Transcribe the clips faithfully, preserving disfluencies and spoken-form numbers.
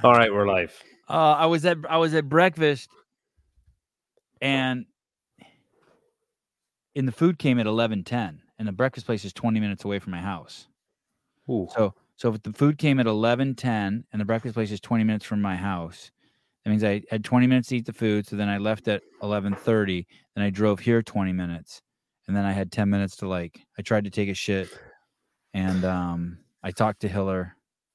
All right, we're live. Uh, I was at I was at breakfast, and and the food came at eleven ten, and the breakfast place is twenty minutes away from my house. Ooh. So so if the food came at eleven ten, and the breakfast place is twenty minutes from my house, that means I had twenty minutes to eat the food. So then I left at eleven thirty, then I drove here twenty minutes, and then I had ten minutes to like. I tried to take a shit, and um, I talked to Hiller,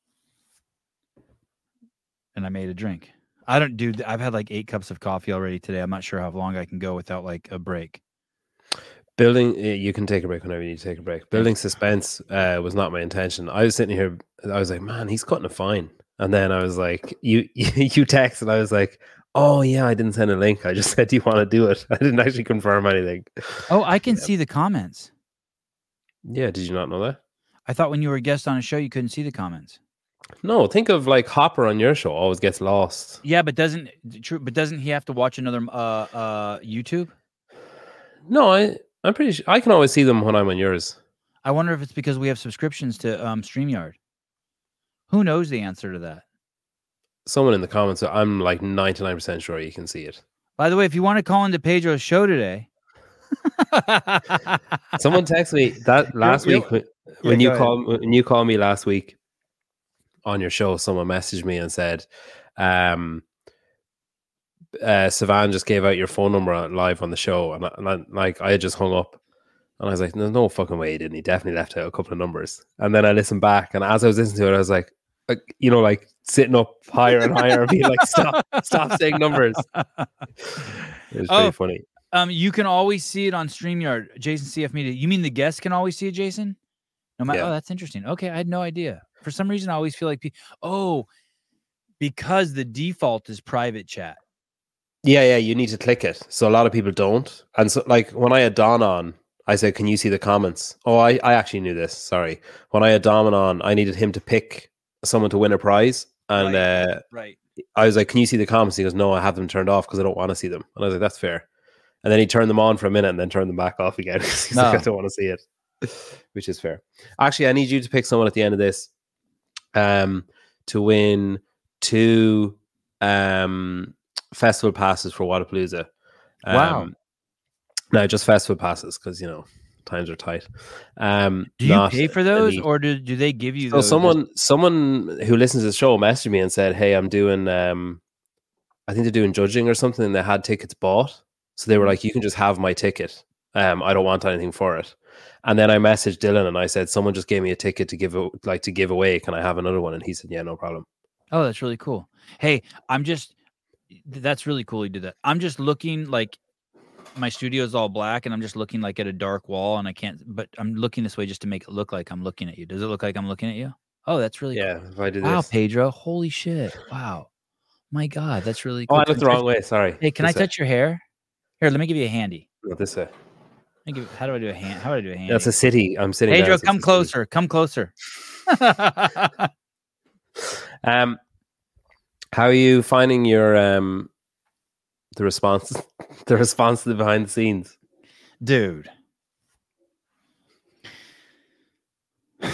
and I made a drink. I don't, dude. I've had like eight cups of coffee already today. I'm not sure how long I can go without like a break. Building, you can take a break whenever you need to take a break. Building suspense uh, was not my intention. I was sitting here, I was like, man, he's cutting a fine. And then I was like, you you text, and I was like, oh yeah, I didn't send a link. I just said, do you want to do it? I didn't actually confirm anything. Oh, I can yeah. see the comments. Yeah, did you not know that? I thought when you were a guest on a show, you couldn't see the comments. No, think of like Hopper on your show always gets lost. Yeah, but doesn't true? But doesn't he have to watch another uh uh YouTube? No, I I'm pretty sure I can always see them when I'm on yours. I wonder if it's because we have subscriptions to um StreamYard. Who knows the answer to that? Someone in the comments, I'm like ninety-nine percent sure you can see it. By the way, if you want to call into Pedro's show today. Someone texted me that last you're, week when, yeah, when you called when you called me last week on your show. Someone messaged me and said, um, uh, Savan just gave out your phone number live on the show, and, I, and I, like I had just hung up, and I was like, "There's no fucking way he didn't. He definitely left out a couple of numbers." And then I listened back, and as I was listening to it, I was like, like you know, like sitting up higher and higher, and being like, "Stop, stop saying numbers." It was pretty oh, funny. Um, you can always see it on StreamYard. Jason C F Media. You mean the guests can always see it, Jason? No matter. Yeah. Oh, that's interesting. Okay, I had no idea. For some reason, I always feel like, pe- oh, because the default is private chat. Yeah, yeah, you need to click it. So a lot of people don't. And so, like, when I had Don on, I said, can you see the comments? Oh, I, I actually knew this. Sorry. When I had Don on, I needed him to pick someone to win a prize. And right. Uh, right. I was like, can you see the comments? He goes, no, I have them turned off because I don't want to see them. And I was like, that's fair. And then he turned them on for a minute and then turned them back off again. He's no. like, I don't want to see it, which is fair. Actually, I need you to pick someone at the end of this um, to win two um, festival passes for Wodapalooza. Um, wow. No, just festival passes because, you know, times are tight. Um, do you pay for those elite. or do, do they give you so those? Someone, someone who listens to the show messaged me and said, hey, I'm doing, um, I think they're doing judging or something, and they had tickets bought. So they were like, you can just have my ticket. Um, I don't want anything for it. And then I messaged Dylan and I said, someone just gave me a ticket to give like to give away. Can I have another one? And he said, yeah, no problem. Oh, that's really cool. Hey, I'm just, that's really cool. He did that. I'm just looking like my studio is all black and I'm just looking like at a dark wall and I can't, but I'm looking this way just to make it look like I'm looking at you. Does it look like I'm looking at you? Oh, that's really yeah, cool. If I do wow, this. Pedro. Holy shit. Wow. My God, that's really cool. Oh, I looked the wrong way. Sorry. Hey, can this I touch way. your hair? Here, let me give you a handy. Not this way. Give, how do I do a hand? How do I do a handy? That's a city. I'm sitting. Pedro, down, come closer. City. Come closer. um, how are you finding your um, the response, the response to the behind the scenes, dude? I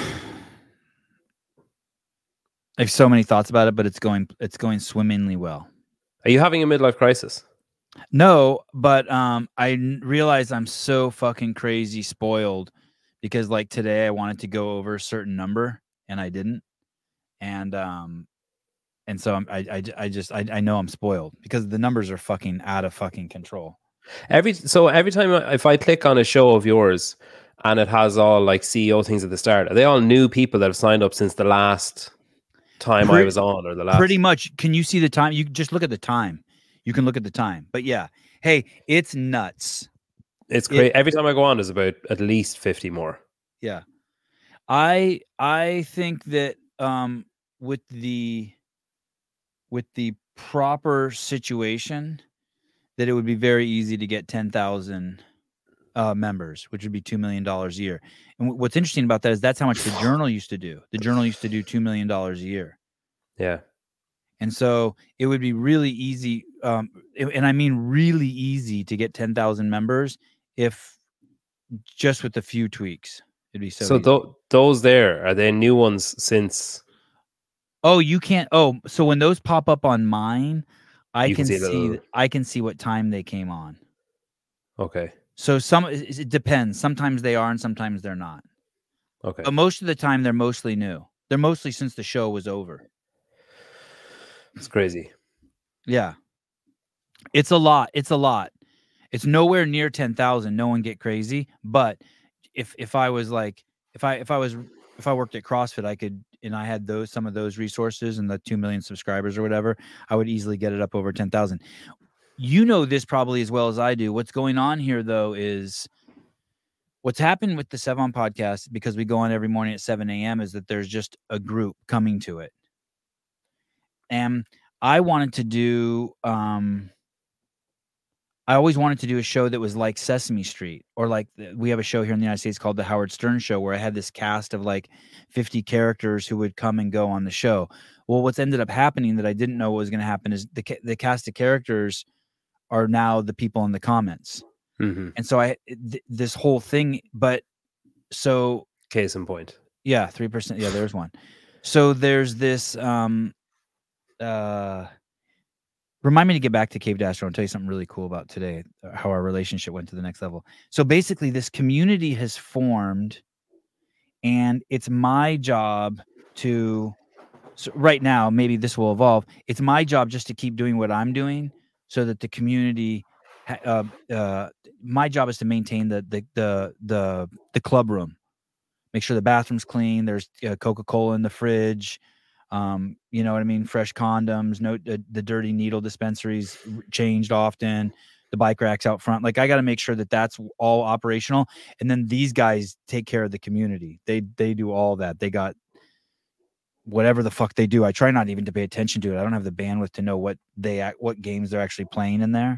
have so many thoughts about it, but it's going it's going swimmingly well. Are you having a midlife crisis? No, but um, I realize I'm so fucking crazy spoiled because like today I wanted to go over a certain number and I didn't, and um, and so I'm, I I I just I I know I'm spoiled because the numbers are fucking out of fucking control. Every so every time I, if I click on a show of yours and it has all like C E O things at the start, are they all new people that have signed up since the last time pretty, I was on or the last? Pretty much. Can you see the time? You just look at the time. You can look at the time, but yeah, hey, it's nuts. It's great. It, Every time I go on, there's about at least fifty more. Yeah, I I think that um, with the with the proper situation, that it would be very easy to get ten thousand uh, members, which would be two million dollars a year. And w- what's interesting about that is that's how much the Journal used to do. The Journal used to do two million dollars a year. Yeah. And so it would be really easy, um, and I mean really easy to get ten thousand members if just with a few tweaks. It'd be so So th- those there, are they new ones since Oh, you can't. Oh, so when those pop up on mine, I You can, can see see. little. I can see what time they came on. Okay. So some it, it depends. Sometimes they are, and sometimes they're not. Okay. But most of the time, they're mostly new. They're mostly since the show was over. It's crazy. Yeah, it's a lot. It's a lot. It's nowhere near ten thousand. No one get crazy. But if if I was like if I if I was if I worked at CrossFit, I could and I had those some of those resources and the two million subscribers or whatever, I would easily get it up over ten thousand. You know this probably as well as I do. What's going on here though is what's happened with the Sevan podcast, because we go on every morning at seven a.m., is that there's just a group coming to it. And I wanted to do um I always wanted to do a show that was like Sesame Street, or like the, we have a show here in the United States called The Howard Stern Show, where I had this cast of like fifty characters who would come and go on the show. Well, what's ended up happening that I didn't know what was going to happen is the the cast of characters are now the people in the comments. Mm-hmm. And so I th- this whole thing, but so case in point. Yeah, three percent. Yeah, there's one. So there's this um uh remind me to get back to Cave Dastro and tell you something really cool about today, how our relationship went to the next level. So basically, this community has formed, and it's my job to, so right now, maybe this will evolve. It's my job just to keep doing what I'm doing so that the community, uh, uh, my job is to maintain the, the, the, the, the club room, make sure the bathroom's clean. There's uh, Coca-Cola in the fridge. Um, you know what I mean? Fresh condoms, no, the, the dirty needle dispensaries changed often, the bike racks out front. Like I got to make sure that that's all operational. And then these guys take care of the community. They, they do all that. They got whatever the fuck they do. I try not even to pay attention to it. I don't have the bandwidth to know what they, what games they're actually playing in there.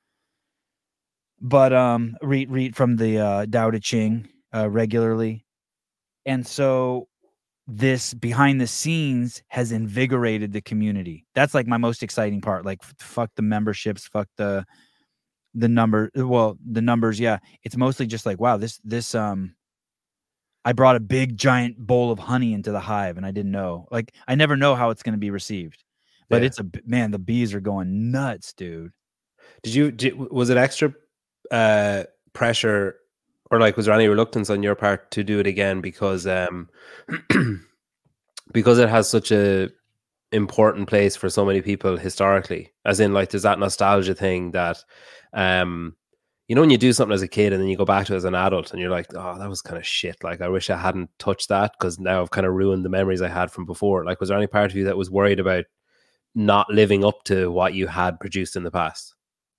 But, um, read, read from the, uh, Dao De Ching, uh, regularly. And so this behind the scenes has invigorated the community. That's like my most exciting part. Like f- fuck the memberships, fuck the the number. Well, the numbers, yeah. It's mostly just like, wow, this this um I brought a big giant bowl of honey into the hive and I didn't know. Like I never know how it's going to be received. But Yeah. it's a man, the bees are going nuts, dude. Did you did, was it extra uh pressure, or like was there any reluctance on your part to do it again because um because it has such a important place for so many people historically, as in like there's that nostalgia thing that um you know, when you do something as a kid and then you go back to it as an adult and you're like, oh, that was kind of shit, like I wish I hadn't touched that because now I've kind of ruined the memories I had from before. Like was there any part of you that was worried about not living up to what you had produced in the past?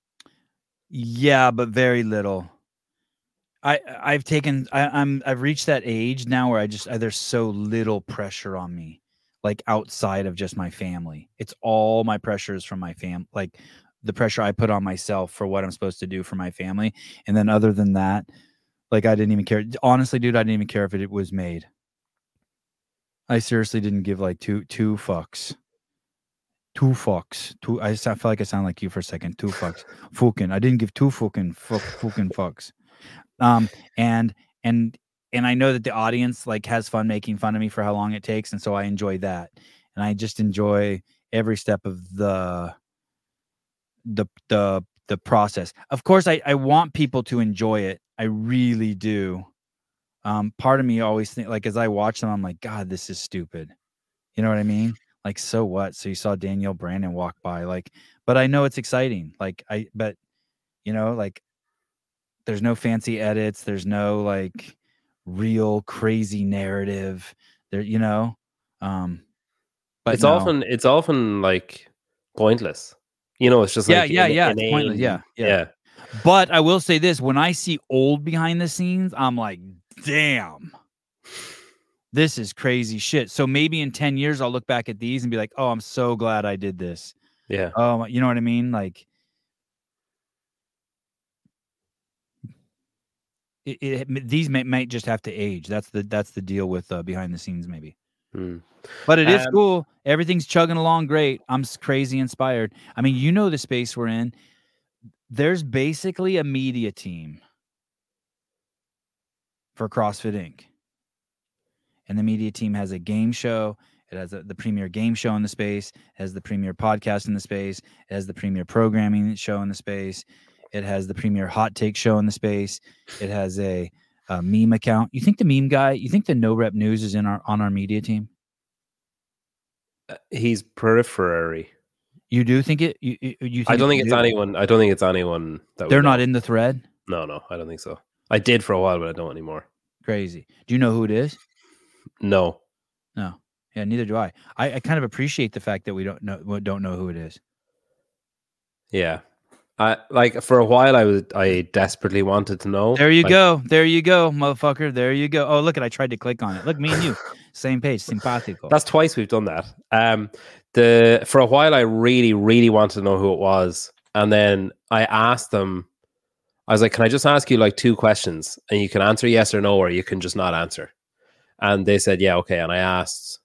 Yeah, but very little. I I've taken I, I'm I've reached that age now where I just I, there's so little pressure on me, like outside of just my family. It's all my pressures from my fam, like the pressure I put on myself for what I'm supposed to do for my family. And then other than that, like I didn't even care. Honestly, dude, I didn't even care if it was made. I seriously didn't give like two two fucks. Two fucks. Two. I felt like I sound like you for a second. Two fucks. Fucking. I didn't give two fucking fuck fucking fucks. Um, and, and, and I know that the audience like has fun making fun of me for how long it takes. And so I enjoy that. And I just enjoy every step of the, the, the, the process. Of course, I, I want people to enjoy it. I really do. Um, part of me always think like, as I watch them, I'm like, God, this is stupid. You know what I mean? Like, so what? So you saw Danielle Brandon walk by, like, but I know it's exciting. Like I, but you know, like, there's no fancy edits. There's no like real crazy narrative there, you know? Um, but It's no. often, it's often like pointless. You know, it's just Yeah, like yeah, in, yeah. inane. It's pointless. Yeah, yeah, yeah. But I will say this, when I see old behind the scenes, I'm like, damn, this is crazy shit. So maybe in ten years, I'll look back at these and be like, oh, I'm so glad I did this. Yeah. Oh, you know what I mean? Like, It, it, these may, might just have to age. That's the that's the deal with uh, behind the scenes, maybe. Hmm. But it is Um, cool. Everything's chugging along great. I'm crazy inspired. I mean, you know the space we're in. There's basically a media team for CrossFit Incorporated. And the media team has a game show. It It has a, the premier game show in the space. It has the premier podcast in the space. It has the premier programming show in the space. It has the premier hot take show in the space. It has a, a meme account. You think the meme guy? You think the No Rep News is in our on our media team? Uh, he's periphery. You do think it? You, you, you think I don't think it's do? anyone. I don't think it's anyone that They're we not know. in the thread. No, no, I don't think so. I did for a while, but I don't anymore. Crazy. Do you know who it is? No. No. Yeah, neither do I. I. I kind of appreciate the fact that we don't know don't know who it is. Yeah. I like for a while I was I desperately wanted to know. There you like, go. There you go, motherfucker. There you go. Oh, look at I tried to click on it. Look, me and you. Same page. Simpatico. That's twice we've done that. Um the for a while I really, really wanted to know who it was. And then I asked them, I was like, can I just ask you like two questions? And you can answer yes or no, or you can just not answer. And they said, yeah, okay. And I asked,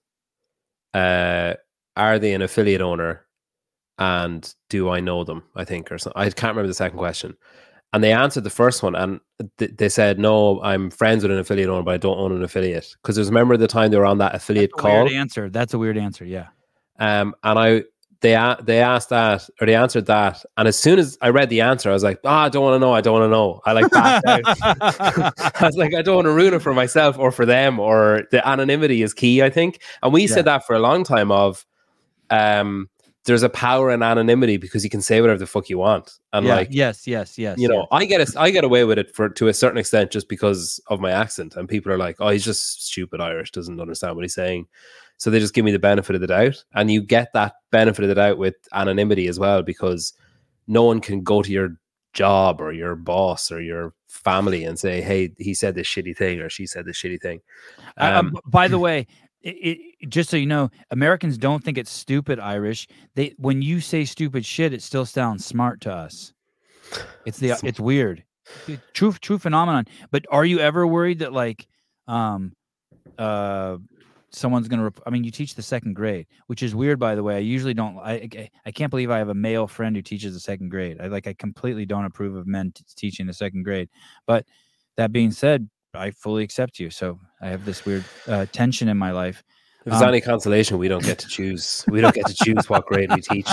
uh, are they an affiliate owner? And do I know them? I think, or something. I can't remember the second question. And they answered the first one, and th- they said, "No, I'm friends with an affiliate owner, but I don't own an affiliate." Because there's remember the time they were on that affiliate That's a call. Weird answer. That's a weird answer. Yeah. Um, and I they a- they asked that, or they answered that, and as soon as I read the answer, I was like, "Ah, oh, I don't want to know. I don't want to know." I like backed out. I was like, I don't want to ruin it for myself or for them. Or the anonymity is key, I think. And we yeah. said that for a long time. Of um. There's a power in anonymity because you can say whatever the fuck you want, and yeah, like yes, yes, yes. You know, yes. I get a, I get away with it for to a certain extent just because of my accent, and people are like, "Oh, he's just stupid Irish, doesn't understand what he's saying," so they just give me the benefit of the doubt, and you get that benefit of the doubt with anonymity as well because no one can go to your job or your boss or your family and say, "Hey, he said this shitty thing," or "She said this shitty thing." Um, uh, by the way. It, it, just so you know, Americans don't think it's stupid Irish. They when you say stupid shit, it still sounds smart to us. It's the it's weird, true true phenomenon. But are you ever worried that like, um, uh, someone's gonna? Rep- I mean, you teach the second grade, which is weird, by the way. I usually don't. I I can't believe I have a male friend who teaches the second grade. I like I completely don't approve of men t- teaching the second grade. But that being said, I fully accept you. So I have this weird uh, tension in my life. If there's um, any consolation, we don't get to choose. We don't get to choose what grade we teach.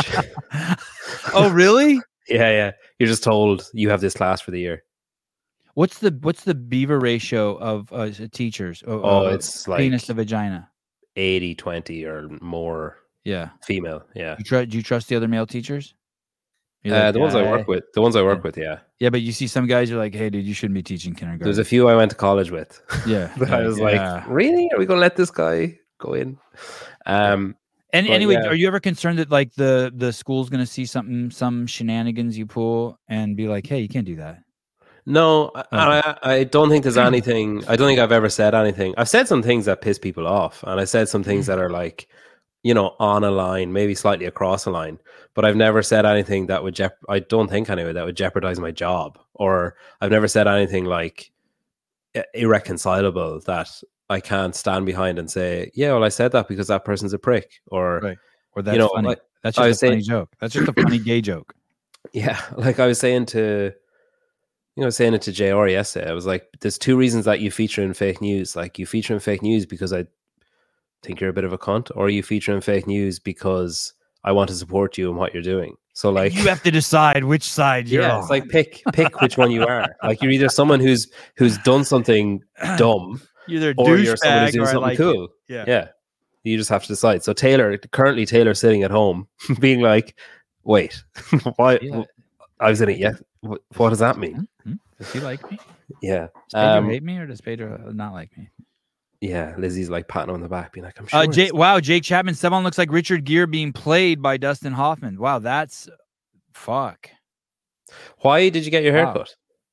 Oh, really? Yeah, yeah. You're just told you have this class for the year. What's the what's the beaver ratio of uh, teachers? Oh, oh uh, it's like penis to vagina. eighty twenty or more. Yeah. Female. Yeah. You try, do you trust the other male teachers? Uh, like, the ones I work with. The ones I work yeah. with, yeah. Yeah, but you see some guys are like, hey, dude, you shouldn't be teaching kindergarten. There's a few I went to college with. Yeah. I yeah, was yeah. like, really? Are we going to let this guy go in? Um, and anyway, yeah. are you ever concerned that like the, the school's going to see something, some shenanigans you pull and be like, hey, you can't do that? No, okay. I, I don't think there's anything. I don't think I've ever said anything. I've said some things that piss people off. And I said some things that are like, you know, on a line, maybe slightly across a line, but I've never said anything that would, jep- I don't think anyway, that would jeopardize my job. Or I've never said anything like irreconcilable that I can't stand behind and say, yeah, well, I said that because that person's a prick. Or, right. Or that's you know, funny. like, that's just a saying, funny joke. That's just a funny gay joke. Yeah. Like I was saying to, you know, saying it to J R yesterday, I was like, there's two reasons that you feature in fake news. Like you feature in fake news because I think you're a bit of a cunt, or you feature in fake news because I want to support you in what you're doing. So like you have to decide which side you're yeah, on. It's like pick pick which one you are. Like you're either someone who's who's done something dumb, you're or you're someone who's doing something like cool. It. Yeah. Yeah. You just have to decide. So Taylor, currently Taylor's sitting at home being like, wait, why yeah. I was in it, yeah. What, what does that mean? Mm-hmm. Does he like me? Yeah. Does Pedro um, hate me or does Pedro not like me? Yeah, Lizzie's like patting him on the back, being like, I'm sure. Uh, Jay, wow, Jake Chapman, someone looks like Richard Gere being played by Dustin Hoffman. Wow, that's fuck. Why did you get your haircut?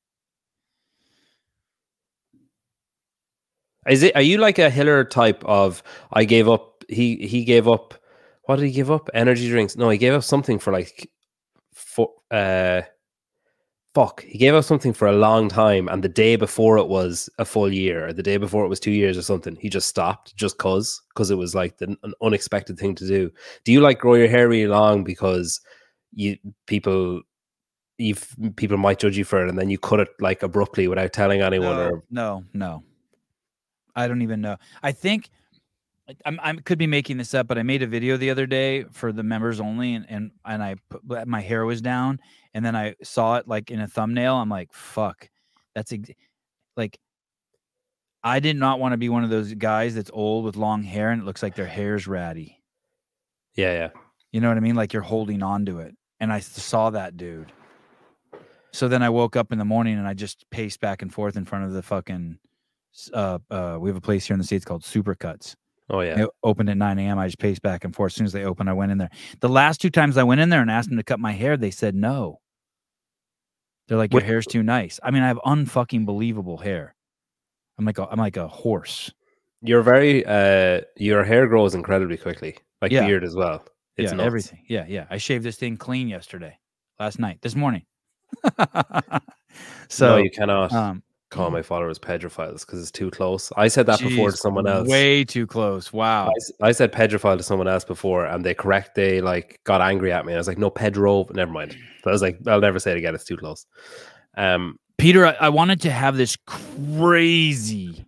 Wow. Is it? Are you like a Hiller type of? I gave up. He he gave up. What did he give up? Energy drinks? No, he gave up something for like, for uh. Fuck, he gave up something for a long time, and the day before it was a full year, or the day before it was two years or something, he just stopped just cause, because it was like the, an unexpected thing to do. Do you like grow your hair really long because you people, you people might judge you for it, and then you cut it like abruptly without telling anyone? No, or no, no. I don't even know. I think I'm I could be making this up, but I made a video the other day for the members only, and and and I put, my hair was down, and then I saw it like in a thumbnail. I'm like, fuck, that's ex- like, I did not want to be one of those guys that's old with long hair and it looks like their hair's ratty. Yeah, yeah. You know what I mean? Like you're holding on to it, and I saw that dude. So then I woke up in the morning and I just paced back and forth in front of the fucking. Uh, uh, we have a place here in the States called Supercuts. Oh, yeah. It opened at nine a.m. I just paced back and forth. As soon as they opened, I went in there. The last two times I went in there and asked them to cut my hair, they said no. They're like, your Wait. hair's too nice. I mean, I have unfucking believable hair. I'm like a, I'm like a horse. You're very, uh, your hair grows incredibly quickly, like Yeah. beard as well. It's yeah, nuts. everything. Yeah, yeah. I shaved this thing clean yesterday, last night, this morning. So no, you cannot um, call my followers pedophiles because it's too close. I said that geez, before to someone else. Way too close. Wow. I, I said pedophile to someone else before, and they correct. They like got angry at me. I was like, no, pedro. Never mind. So I was like, I'll never say it again. It's too close. Um, Peter, I, I wanted to have this crazy,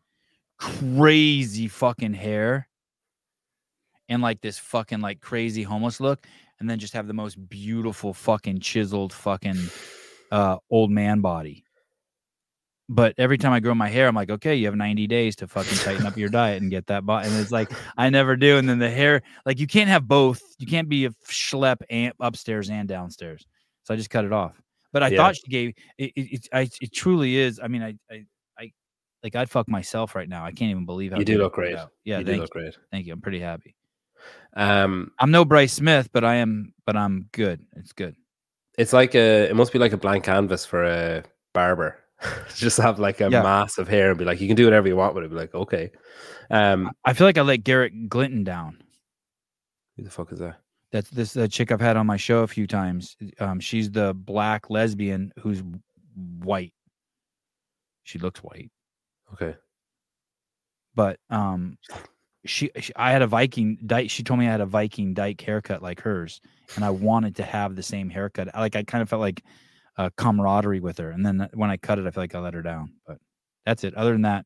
crazy fucking hair and like this fucking like crazy homeless look, and then just have the most beautiful fucking chiseled fucking uh, old man body. But every time I grow my hair, I'm like, okay, you have ninety days to fucking tighten up your diet and get that body. And it's like, I never do. And then the hair, like you can't have both. You can't be a schlep and upstairs and downstairs. So I just cut it off. But I Yeah. thought she gave it. It, it, I, it truly is. I mean, I, I, I, like I'd fuck myself right now. I can't even believe how you good do it look turned great. out. Yeah, you do thank look you. great. Thank you. I'm pretty happy. Um, I'm no Bryce Smith, but I am. But I'm good. It's good. it's like a. It must be like a blank canvas for a barber. Just have like a Yeah. mass of hair and be like, you can do whatever you want with it. Be like, okay. Um, I feel like I let Garrett Glinton down. who the fuck is that? That's this uh, chick I've had on my show a few times. Um, she's the black lesbian who's white. She looks white, Okay. but um, she, she I had a Viking dyke. She told me I had a Viking dyke haircut like hers, and I wanted to have the same haircut. Like I kind of felt like a camaraderie with her, and then when I cut it, I feel like I let her down. But that's it. Other than that,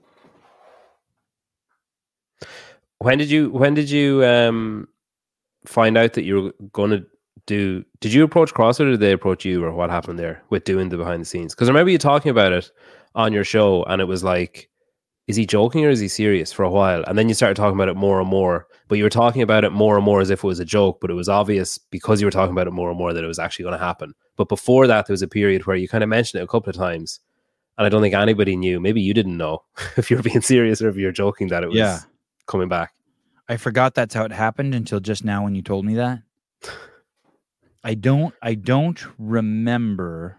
When did you? When did you um find out that you were going to do? Did you approach CrossFit, or did they approach you, or what happened there with doing the behind the scenes? Because I remember you talking about it on your show, and it was like, is he joking or is he serious for a while? And then you started talking about it more and more, but you were talking about it more and more as if it was a joke, but it was obvious because you were talking about it more and more that it was actually going to happen. But before that, there was a period where you kind of mentioned it a couple of times, and I don't think anybody knew. Maybe you didn't know if you were being serious or if you were joking that it was yeah, coming back. I forgot that's how it happened until just now when you told me that. I don't. I don't remember.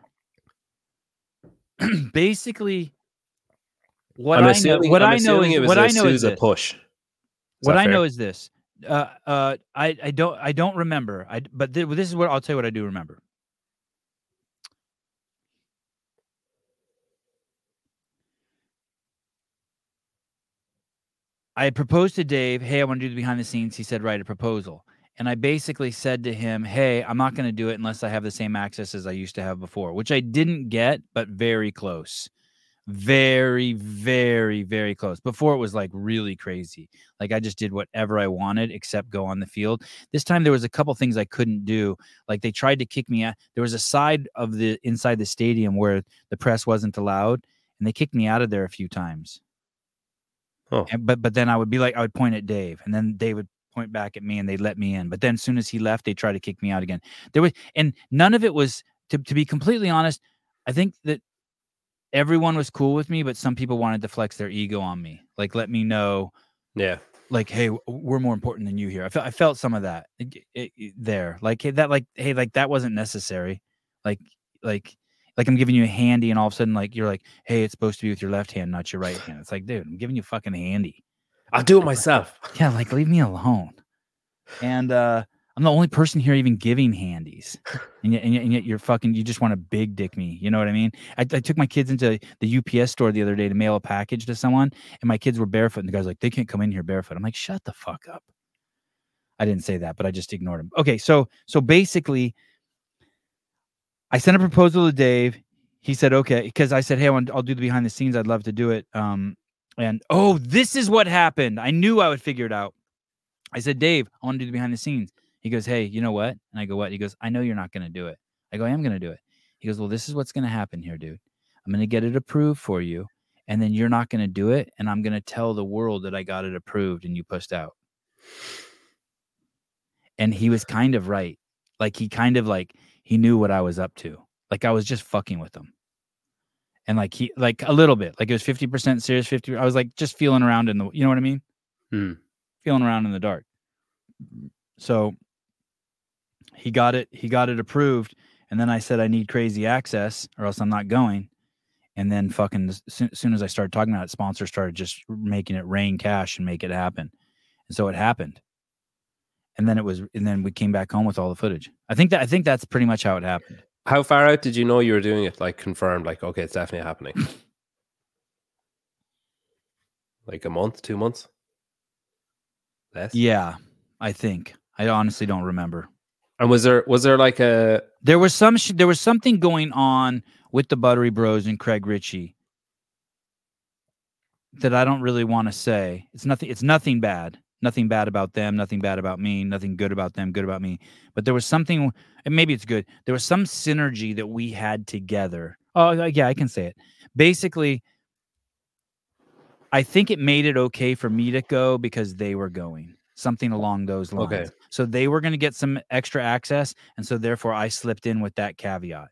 Basically, what I'm I know, assuming, what I'm I know assuming is it was what a I know is Sousa this. push. Is What that I fair? know is this. Uh, uh, I, I don't, I don't remember. I, but th- this is what I'll tell you what I do remember. I proposed to Dave, hey, I want to do the behind the scenes. He said, write a proposal. And I basically said to him, hey, I'm not going to do it unless I have the same access as I used to have before, which I didn't get, but very close. Very, very, very close. Before it was like really crazy. Like I just did whatever I wanted except go on the field. This time there was a couple things I couldn't do. Like they tried to kick me out. There was a side of the inside the stadium where the press wasn't allowed, and they kicked me out of there a few times. Oh. And, but but then I would be like, I would point at Dave, and then Dave would point back at me, and they'd let me in. But then as soon as he left, they tried to kick me out again. There was, and none of it was, to, to be completely honest, I think that everyone was cool with me, but some people wanted to flex their ego on me. Like, let me know, Yeah. like, hey, we're more important than you here. I felt, I felt some of that it, it, it, there. Like, hey, that, like, hey, like, that wasn't necessary. Like, like, like I'm giving you a handy, and all of a sudden, like, you're like, hey, it's supposed to be with your left hand, not your right hand. It's like, dude, I'm giving you a fucking handy. I'll do it myself. Yeah, like, leave me alone. And uh, I'm the only person here even giving handies. And yet, and yet, and yet you're fucking, you just want to big dick me. You know what I mean? I, I took my kids into the U P S store the other day to mail a package to someone, and my kids were barefoot, and the guy's like, they can't come in here barefoot. I'm like, shut the fuck up. I didn't say that, but I just ignored him. Okay, so so basically, I sent a proposal to Dave. He said, okay, because I said, hey, I want, I'll do the behind the scenes. I'd love to do it. Um, And oh, this is what happened. I knew I would figure it out. I said, Dave, I want to do the behind the scenes. He goes, hey, you know what? And I go, what? He goes, I know you're not going to do it. I go, I am going to do it. He goes, well, this is what's going to happen here, dude. I'm going to get it approved for you. And then you're not going to do it. And I'm going to tell the world that I got it approved and you pushed out. And he was kind of right. Like he kind of like, he knew what I was up to. Like I was just fucking with him. And like he, like a little bit, like it was fifty percent serious, fifty. I was like just feeling around in the, you know what I mean? Hmm. Feeling around in the dark. So he got it, he got it approved. And then I said, I need crazy access or else I'm not going. And then fucking as soon as I started talking about it, sponsors started just making it rain cash and make it happen. And so it happened. And then it was, and then we came back home with all the footage. I think that, I think that's pretty much how it happened. How far out did you know you were doing it? Like confirmed, like, okay, it's definitely happening. Like a month, two months? Less? Yeah, I think. I honestly don't remember. And was there, was there like a... There was some, sh- there was something going on with the Buttery Bros and Craig Ritchie that I don't really want to say. It's nothing, it's nothing bad. Nothing bad about them, nothing bad about me, nothing good about them, good about me. But there was something, and maybe it's good. There was some synergy that we had together. Oh, yeah, I can say it. Basically, I think it made it okay for me to go because they were going. Something along those lines. Okay. So they were going to get some extra access, and so therefore I slipped in with that caveat.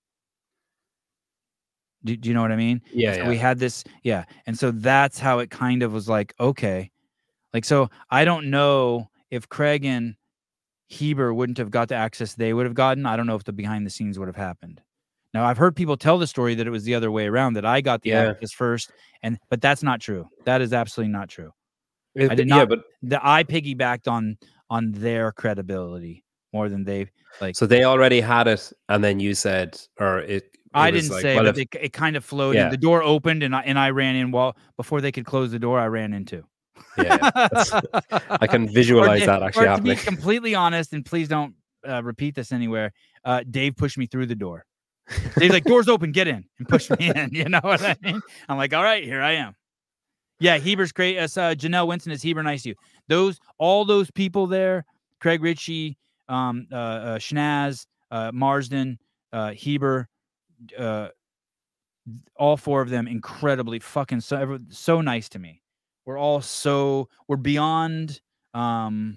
Do, do you know what I mean? Yeah, so yeah. We had this, yeah. And so that's how it kind of was like, okay. Like, so I don't know if Craig and Heber wouldn't have got the access they would have gotten. I don't know if the behind the scenes would have happened. Now, I've heard people tell the story that it was the other way around, that I got the Yeah. access first, and but that's not true. That is absolutely not true. It, I did yeah, not. but The, I piggybacked on on their credibility more than they like. so they already had it, and then you said, or it. it I was didn't like, say, well, but if, it, it kind of flowed Yeah. in. The door opened, and I and I ran in. While before they could close the door, I ran into. yeah, yeah. That's- I can visualize Or, that actually or happening. To be completely honest, and please don't uh, repeat this anywhere, uh, Dave pushed me through the door. Dave's like, door's open, get in, and push me in. You know what I mean? I'm like, all right, here I am. Yeah, Heber's great. As uh, Janelle Winston is Heber nice to you. Those, all those people there, Craig Ritchie, um, uh, uh, Schnaz, uh, Marsden, uh, Heber, uh, all four of them incredibly fucking so so nice to me. We're all so we're beyond um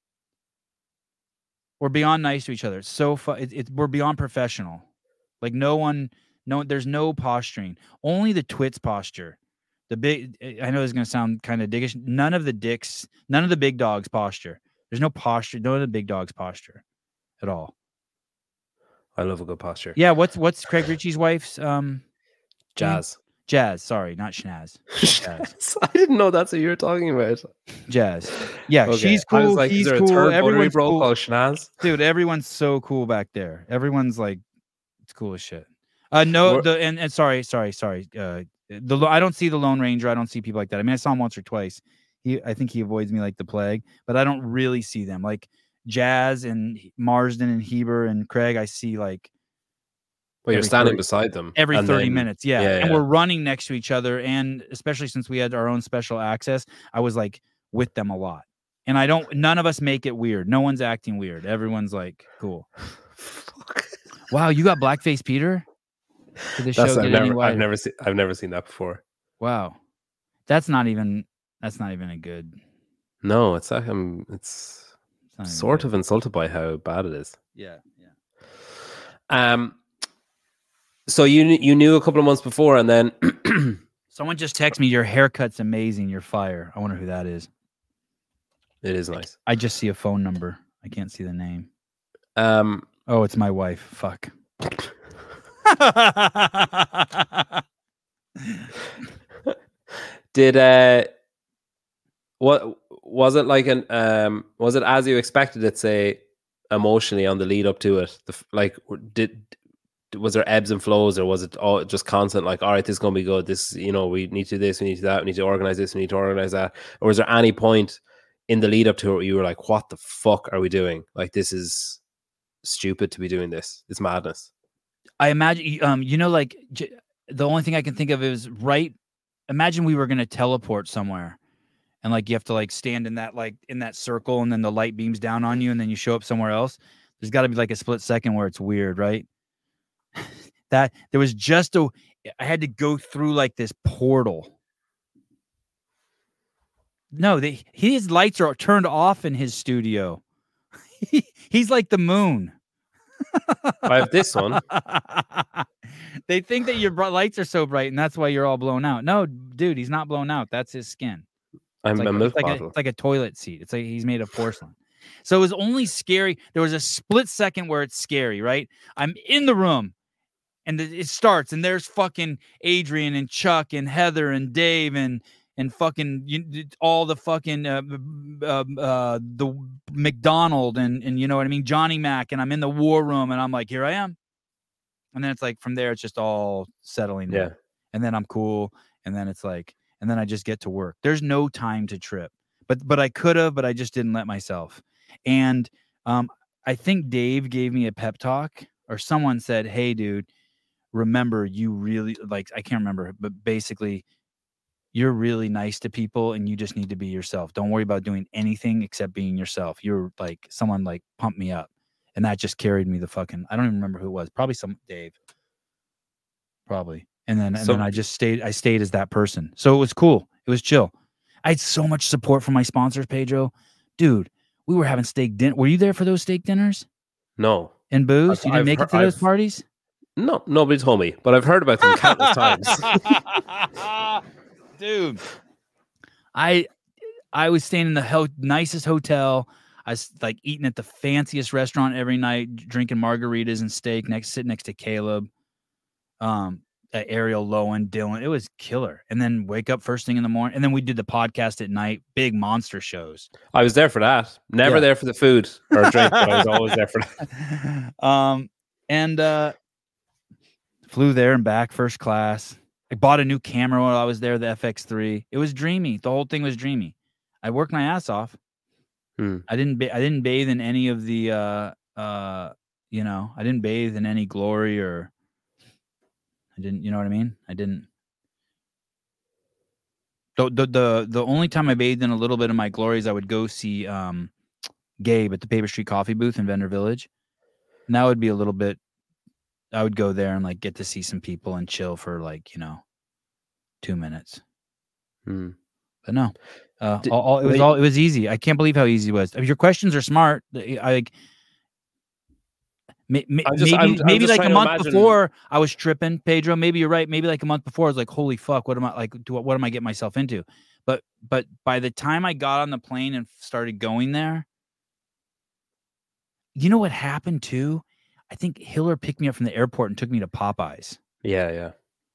we're beyond nice to each other. It's so fu- it, it, we're beyond professional. Like no one, no, there's no posturing. Only the twits posture. The big, I know this is gonna sound kind of dickish. None of the dicks, none of the big dogs posture. There's no posture. None of the big dogs posture at all. I love a good posture. Yeah. What's what's Craig Ritchie's wife's um Jazz. Jazz, sorry, not Schnaz. Jazz. I didn't know that's what you were talking about. Jazz. Yeah, Okay. she's I was cool. like, is He's there a cool. third buttery Everyone's bro cool. called Schnaz? Dude, everyone's so cool back there. Everyone's like, it's cool as shit. Uh, no, We're- the and, and sorry, sorry, sorry. Uh, the I don't see the Lone Ranger. I don't see people like that. I mean, I saw him once or twice. He, I think he avoids me like the plague, but I don't really see them. Like Jazz and Marsden and Heber and Craig, I see like Well, you're every standing thirty beside them every and thirty then- minutes. Yeah. yeah, And yeah. we're running next to each other. And especially since we had our own special access, I was like with them a lot. And I don't, none of us make it weird. No one's acting weird. Everyone's like, cool. Wow. You got Blackface Peter? Did the show That's, get I've, any never, wider? I've never seen. I've never seen that before. Wow. That's not even, that's not even a good. No, it's um, it's It's not even sort good. of insulted by how bad it is. Yeah. Yeah. Um, so you kn- you knew a couple of months before, and then Someone just texted me, your haircut's amazing. You're fire. I wonder who that is. it is nice. I just see a phone number. I can't see the name. Um, Oh, it's my wife. Fuck. did uh, what was it like? An um, was it as you expected it? Say emotionally on the lead up to it. The, f- like, did was there ebbs and flows, or was it all just constant? Like, all right, this is gonna be good. This, you know, we need to do this, we need to do that, we need to organize this, we need to organize that. Or was there any point in the lead up to it where you were like, what the fuck are we doing? Like, this is stupid to be doing this. It's madness. I imagine, um, you know, like j- the only thing I can think of is right imagine we were going to teleport somewhere and like you have to like stand in that like in that circle and then the light beams down on you and then you show up somewhere else. There's got to be like a split second where it's weird, right? That there was just a I had to go through like this portal. No, they, his lights are turned off in his studio. he, he's like the moon. I have this one. They think that your lights are so bright and that's why you're all blown out. No, dude, he's not blown out. That's his skin. I'm it's like a milk it's like bottle. A, it's like a toilet seat. It's like he's made of porcelain. So it was only scary. There was a split second where it's scary, right? I'm in the room and it starts and there's fucking Adrian and Chuck and Heather and Dave and and fucking you, all the fucking uh, uh, uh, the McDonald and and you know what I mean, Johnny Mac, and I'm in the war room and I'm like, here I am. And then it's like from there it's just all settling down. Yeah. And then I'm cool. And then it's like, and then I just get to work. There's no time to trip. But but I could have, but I just didn't let myself. And um, I think Dave gave me a pep talk, or someone said, hey, dude, remember, you really, like, I can't remember, but basically, you're really nice to people and you just need to be yourself. Don't worry about doing anything except being yourself. You're like, someone like pumped me up. And that just carried me the fucking, I don't even remember who it was. Probably some Dave. Probably. And then, and So- then I just stayed, I stayed as that person. So it was cool. It was chill. I had so much support from my sponsors, Pedro. Dude, we were having steak dinner. Were you there for those steak dinners No. and booze? I've- You didn't I've make heard- it to those I've- parties? No, nobody told me, but I've heard about them countless times. Dude, I I was staying in the ho- nicest hotel. I was like eating at the fanciest restaurant every night, drinking margaritas and steak next, sitting next to Caleb, um, uh, Ariel, Lowen, Dylan. It was killer. And then wake up first thing in the morning, and then we did the podcast at night. Big monster shows. I was there for that. Never Yeah. there for the food or drink, but I was always there for that. um, and uh, flew there and back first class. I bought a new camera while I was there, the F X three. It was dreamy. The whole thing was dreamy. I worked my ass off. Hmm. I didn't. Ba- I didn't bathe in any of the. Uh, uh, you know, I didn't bathe in any glory, or I didn't. You know what I mean? I didn't. The the the the only time I bathed in a little bit of my glory is I would go see um, Gabe at the Paper Street Coffee booth in Vendor Village, and that would be a little bit. I would go there and like get to see some people and chill for like, you know, two minutes. Hmm. But no, uh, Did- all, all, it was wait. all it was easy. I can't believe how easy it was. I mean, your questions are smart. I like may, may, I'm just- maybe I'm- I'm maybe just like a trying to month imagine- before I was tripping, Pedro. Maybe you're right. Maybe like a month before I was like, holy fuck, what am I like? Do what am I getting myself into? But but by the time I got on the plane and started going there, you know what happened too? I think Hiller picked me up from the airport and took me to Popeyes. Yeah, yeah.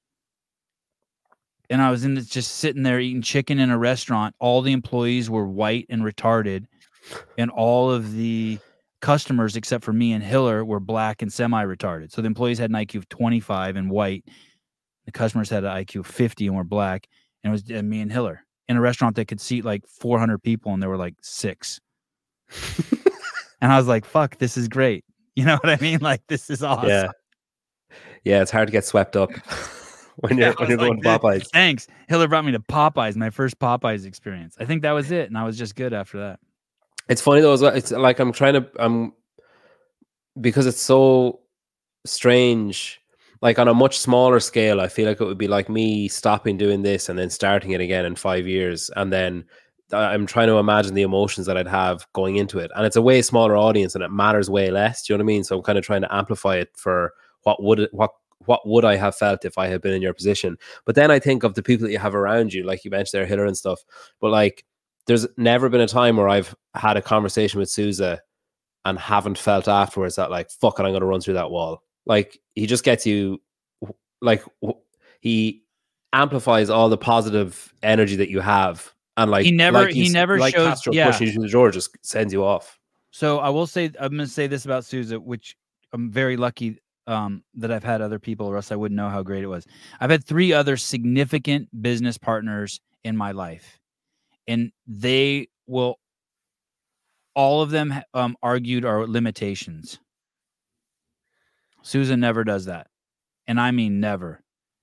And I was in this, just sitting there eating chicken in a restaurant. All the employees were white and retarded, and all of the customers, except for me and Hiller, were black and semi-retarded. So the employees had an I Q of twenty-five and white. The customers had an I Q of fifty and were black. And it was uh, me and Hiller in a restaurant that could seat like four hundred people, and there were like six. And I was like, "Fuck, this is great." You know what I mean? Like, this is awesome. Yeah. Yeah, it's hard to get swept up when you're Yeah, I when you're was going like, to Popeyes. Thanks. Hiller brought me to Popeyes, my first Popeyes experience. I think that was it, and I was just good after that. It's funny though as well. It's like I'm trying to I'm because it's so strange. Like on a much smaller scale, I feel like it would be like me stopping doing this and then starting it again in five years, and then I'm trying to imagine the emotions that I'd have going into it. And it's a way smaller audience and it matters way less. Do you know what I mean? So I'm kind of trying to amplify it for what would it, what what would I have felt if I had been in your position. But then I think of the people that you have around you, like you mentioned there, Hiller and stuff. But like there's never been a time where I've had a conversation with Sousa and haven't felt afterwards that like, fuck it, I'm going to run through that wall. Like he just gets you, like he amplifies all the positive energy that you have. And like He never- like he s- never like shows- Castro yeah. pushing you to the door just sends you off. So I will say, I'm going to say this about Sousa, which I'm very lucky um, that I've had other people, or else I wouldn't know how great it was. I've had three other significant business partners in my life, and they will, all of them um, argued our limitations. Sousa never does that. And I mean never.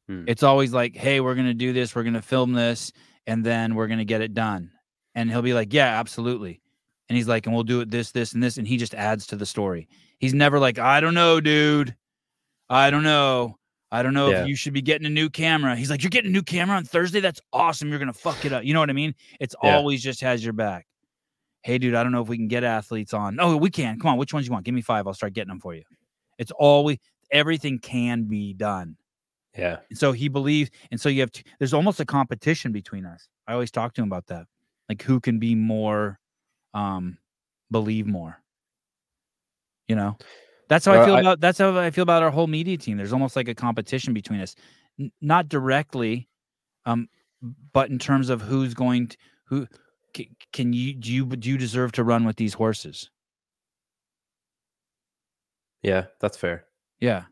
Hmm. It's always like, hey, we're going to do this. We're going to film this. And then we're going to get it done. And he'll be like, yeah, absolutely. And he's like, and we'll do it this, this, and this. And he just adds to the story. He's never like, I don't know, dude. I don't know. I don't know Yeah. if you should be getting a new camera. He's like, you're getting a new camera on Thursday? That's awesome. You're going to fuck it up. You know what I mean? It's Yeah. always just has your back. Hey, dude, I don't know if we can get athletes on. Oh, we can. Come on. Which ones you want? Give me five. I'll start getting them for you. It's always, everything can be done. Yeah. And so he believes, and so you have, to, there's almost a competition between us. I always talk to him about that. Like who can be more, um, believe more, you know? That's how Well, I feel I- about, that's how I feel about our whole media team. There's almost like a competition between us, N- not directly, um, but in terms of who's going to, who can, can you, do you, do you deserve to run with these horses? Yeah, that's fair. Yeah.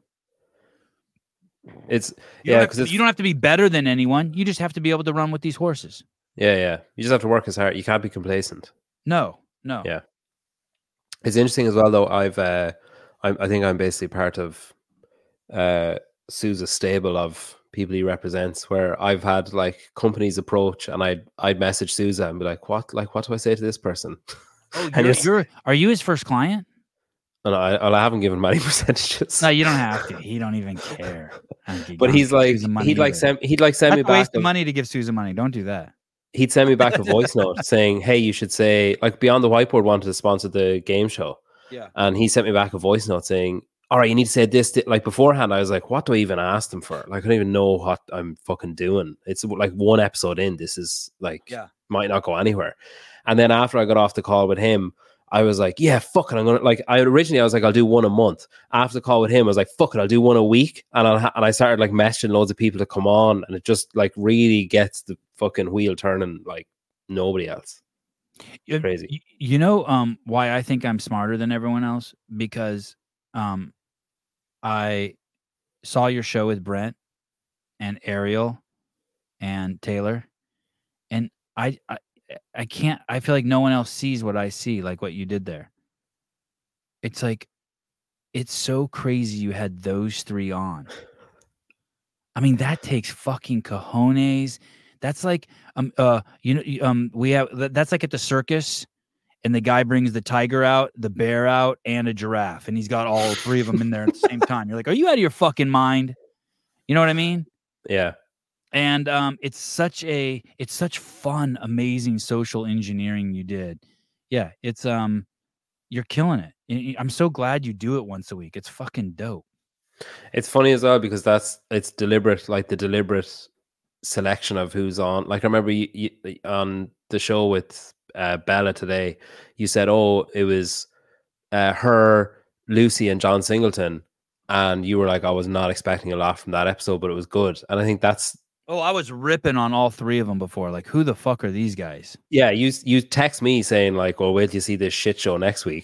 It's You yeah, don't have because to, it's you don't have to be better than anyone. You just have to be able to run with these horses. yeah, yeah. You just have to work as hard. You can't be complacent. No, no. Yeah. It's interesting as well, though. I've, uh, I'm, I think I'm basically part of uh, Sousa's stable of people he represents, where I've had like companies approach, and I'd I'd message Sousa and be like, "What, like, what do I say to this person?" Oh, And you're, it's- you're, are you his first client? And I, well, I haven't given many percentages. No, you don't have to. He don't even care. I don't give- But I don't he's give like, Susan money he'd like either. send, he'd like send me That's a waste back. of a- money to give Susan money. Don't do that. He'd send me back a voice note saying, "Hey, you should say like Beyond the Whiteboard wanted to sponsor the game show." Yeah. And he sent me back a voice note saying, "All right, you need to say this." thi-" Like beforehand, I was like, "What do I even ask them for?" Like I don't even know what I'm fucking doing. It's like one episode in. This is like Yeah. might not go anywhere. And then after I got off the call with him, I was like, "Yeah, fuck it, I'm gonna like." I originally I was like, "I'll do one a month." After the call with him, I was like, "Fuck it, I'll do one a week." And I ha- and I started like messaging loads of people to come on, and it just like really gets the fucking wheel turning like nobody else. You- Crazy. You, you know um, why I think I'm smarter than everyone else? Because um, I saw your show with Brent and Ariel and Taylor, and I, I I can't. I feel like no one else sees what I see, like what you did there. It's like, it's so crazy you had those three on. I mean, that takes fucking cojones. That's like, um, uh, you know, y- um, we have that- that's like at the circus, and the guy brings the tiger out, the bear out, and a giraffe, and he's got all three of them in there at the same time. You're like, are you out of your fucking mind? You know what I mean? Yeah. And um, it's such a, it's such fun, amazing social engineering you did. Yeah, it's um, you're killing it. Y- y- I'm so glad you do it once a week. It's fucking dope. It's funny as well because that's it's deliberate, like the deliberate selection of who's on. Like I remember you, you, on the show with uh, Bella today, you said, "Oh, it was uh, her, Lucy, and John Singleton," and you were like, "I was not expecting a lot from that episode, but it was good." And I think that's Oh, I was ripping on all three of them before. Like, who the fuck are these guys? yeah. You you text me saying like, "Well, wait till you see this shit show next week."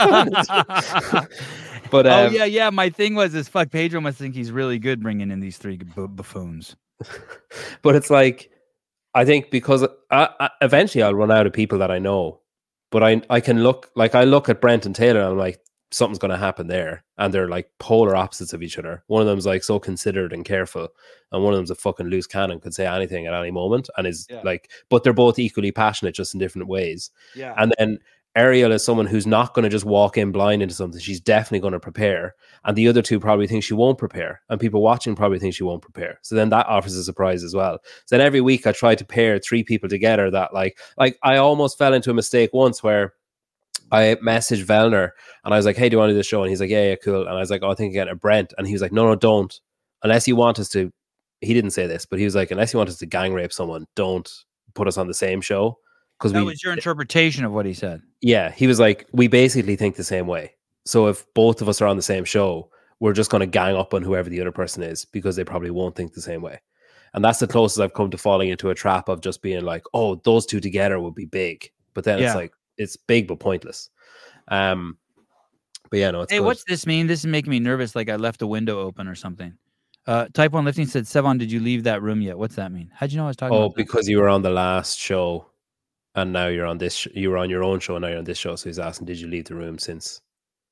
But um, Oh yeah, yeah. My thing was, is fuck Pedro must think he's really good bringing in these three bu- buffoons. but it's like I think because I, I, eventually I'll run out of people that I know, but I I can look like I look at Brent and Taylor and I'm like something's going to happen there, and they're like polar opposites of each other. One of them's like so considered and careful, and one of them's a fucking loose cannon, could say anything at any moment, and is Yeah. like, but they're both equally passionate, just in different ways. Yeah. And then Ariel is someone who's not going to just walk in blind into something. She's definitely going to prepare. And the other two probably think she won't prepare. And people watching probably think she won't prepare. So then that offers a surprise as well. So then every week I try to pair three people together that like, like I almost fell into a mistake once where I messaged Vellner and I was like, "Hey, do you want to do this show?" And he's like, "Yeah, yeah, cool." And I was like, "Oh, I think again a Brent." And he was like, "No, no, don't. Unless you want us to," he didn't say this, but he was like, "Unless you want us to gang rape someone, don't put us on the same show." Because That we was your interpretation of what he said. yeah, he was like, we basically think the same way. So if both of us are on the same show, we're just going to gang up on whoever the other person is because they probably won't think the same way. And that's the closest I've come to falling into a trap of just being like, oh, those two together would be big. But then Yeah. it's like, it's big but pointless. Um, but yeah, no, it's Hey, good. what's this mean? This is making me nervous, like I left a window open or something. Uh, Type one Lifting said, Sevon, did you leave that room yet? What's that mean? How'd you know I was talking Oh, about that? because you were on the last show and now you're on this, sh- you were on your own show and now you're on this show. So he's asking, did you leave the room since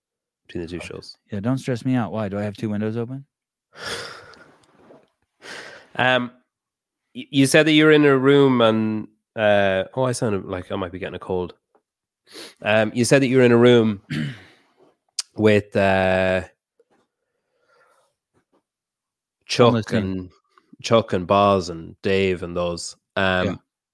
between the two shows? Yeah, don't stress me out. Why? Do I have two windows open? Um, you said that you were in a room and uh, oh, I sounded like I might be getting a cold. Um, you said that you were in a room with uh, Chuck and Chuck and Boz and Dave and those. Um, yeah.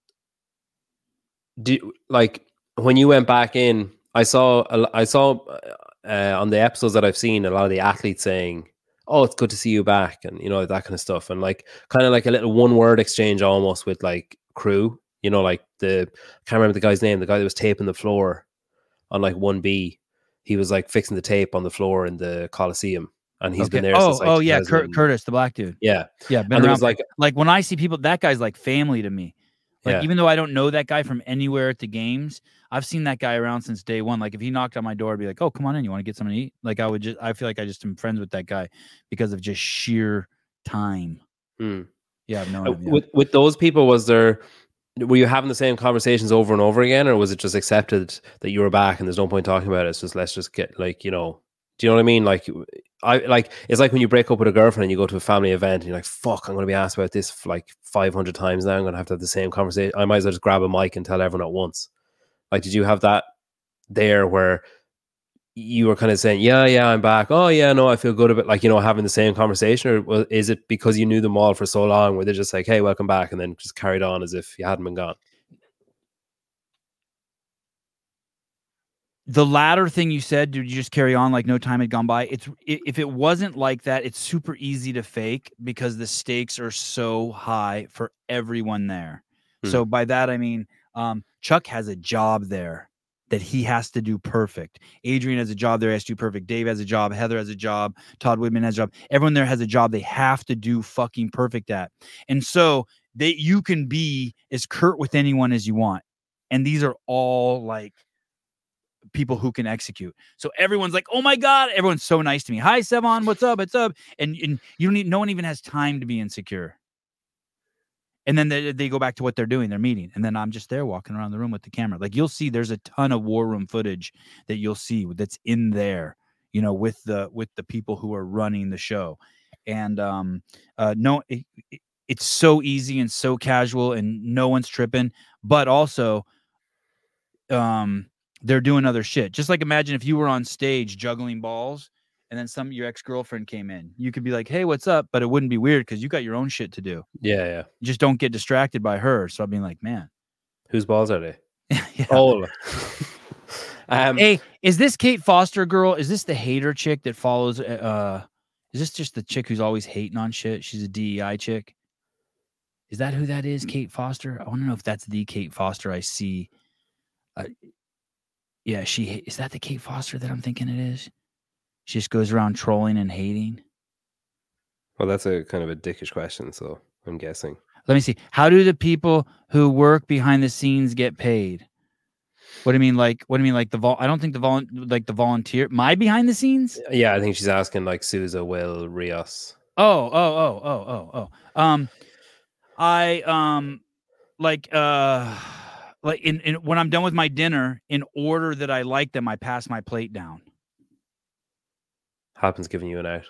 Do like when you went back in? I saw I saw uh, on the episodes that I've seen a lot of the athletes saying, "Oh, it's good to see you back," and you know that kind of stuff, and like kind of like a little one word exchange almost with like crew. You know, like the I can't remember the guy's name. The guy that was taping the floor on like one B. He was like fixing the tape on the floor in the Coliseum, and he's okay. been there. Oh, since, like, oh yeah, Cur- Curtis, the black dude. Yeah, yeah, been and around. was like, like when I see people, that guy's like family to me. Like, yeah. even though I don't know that guy from anywhere at the games, I've seen that guy around since day one. Like, if he knocked on my door, I'd be like, "Oh, come on in. You want to get something to eat?" Like, I would just, I feel like I just am friends with that guy because of just sheer time. Hmm. Yeah, I've known Uh, him. Yeah. With with those people, was there? Were you having the same conversations over and over again, or was it just accepted that you were back and there's no point talking about it? It's just let's just get like you know. Do you know what I mean? Like, I like it's like when you break up with a girlfriend and you go to a family event and you're like, "Fuck, I'm going to be asked about this like five hundred times now. I'm going to have to have the same conversation. I might as well just grab a mic and tell everyone at once." Like, did you have that there where you were kind of saying, "Yeah, yeah, I'm back. Oh, yeah, no, I feel good about," like, you know, having the same conversation, or is it because you knew them all for so long where they're just like, "Hey, welcome back," and then just carried on as if you hadn't been gone? The latter thing you said, did you just carry on like no time had gone by? It's if it wasn't like that, it's super easy to fake because the stakes are so high for everyone there. Hmm. So by that I mean, um, Chuck has a job there that he has to do perfect. Adrian has a job there, he has to do perfect. Dave has a job. Heather has a job. Todd Whitman has a job. Everyone there has a job they have to do fucking perfect at. And so they, you can be as curt with anyone as you want. And these are all like people who can execute. So everyone's like, "Oh my God," everyone's so nice to me. "Hi, Sevan, what's up? What's up?" And, and you don't need, no one even has time to be insecure. And then they, they go back to what they're doing, they're meeting. And then I'm just there walking around the room with the camera. Like, you'll see there's a ton of war room footage that you'll see that's in there, you know, with the, with the people who are running the show. And um, uh, no, it, it, it's so easy and so casual and no one's tripping, but also, um, they're doing other shit. Just like imagine if you were on stage juggling balls and then some your ex-girlfriend came in. You could be like, "Hey, what's up?" But it wouldn't be weird because you got your own shit to do. Yeah, yeah. You just don't get distracted by her. So I'll be like, man. Whose balls are they? yeah. Oh. um, hey, is this Kate Foster girl? Is this the hater chick that follows? Uh, is this just the chick who's always hating on shit? She's a D E I chick. Is that who that is, Kate Foster? I want to know if that's the Kate Foster I see. Uh, Yeah, she is that the Kate Foster that I'm thinking it is? She just goes around trolling and hating. Well, that's a kind of a dickish question, so I'm guessing. Let me see. How do the people who work behind the scenes get paid? What do you mean, like? What do you mean, like the vol? I don't think the vol, like the volunteer. My behind the scenes? Yeah, I think she's asking like Sousa, Will, Rios. Oh, oh, oh, oh, oh, oh. Um, I um, like uh. Like in, in when I'm done with my dinner, in order that I like them, I pass my plate down. Happens giving you an out.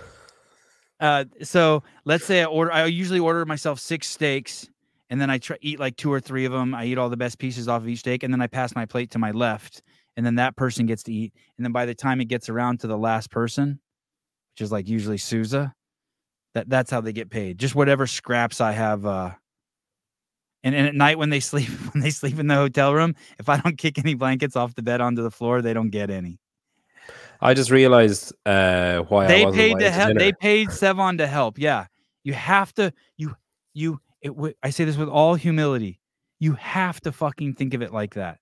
Uh, so let's say I order. I usually order myself six steaks, and then I try eat like two or three of them. I eat all the best pieces off of each steak, and then I pass my plate to my left, and then that person gets to eat. And then by the time it gets around to the last person, which is like usually Sousa, that that's how they get paid. Just whatever scraps I have. Uh, And, and at night when they sleep, when they sleep in the hotel room, if I don't kick any blankets off the bed onto the floor, they don't get any. I just realized uh, why they I wasn't paid to help. dinner. They paid Sevan to help. Yeah, you have to. You you. It, w- I say this with all humility. You have to fucking think of it like that.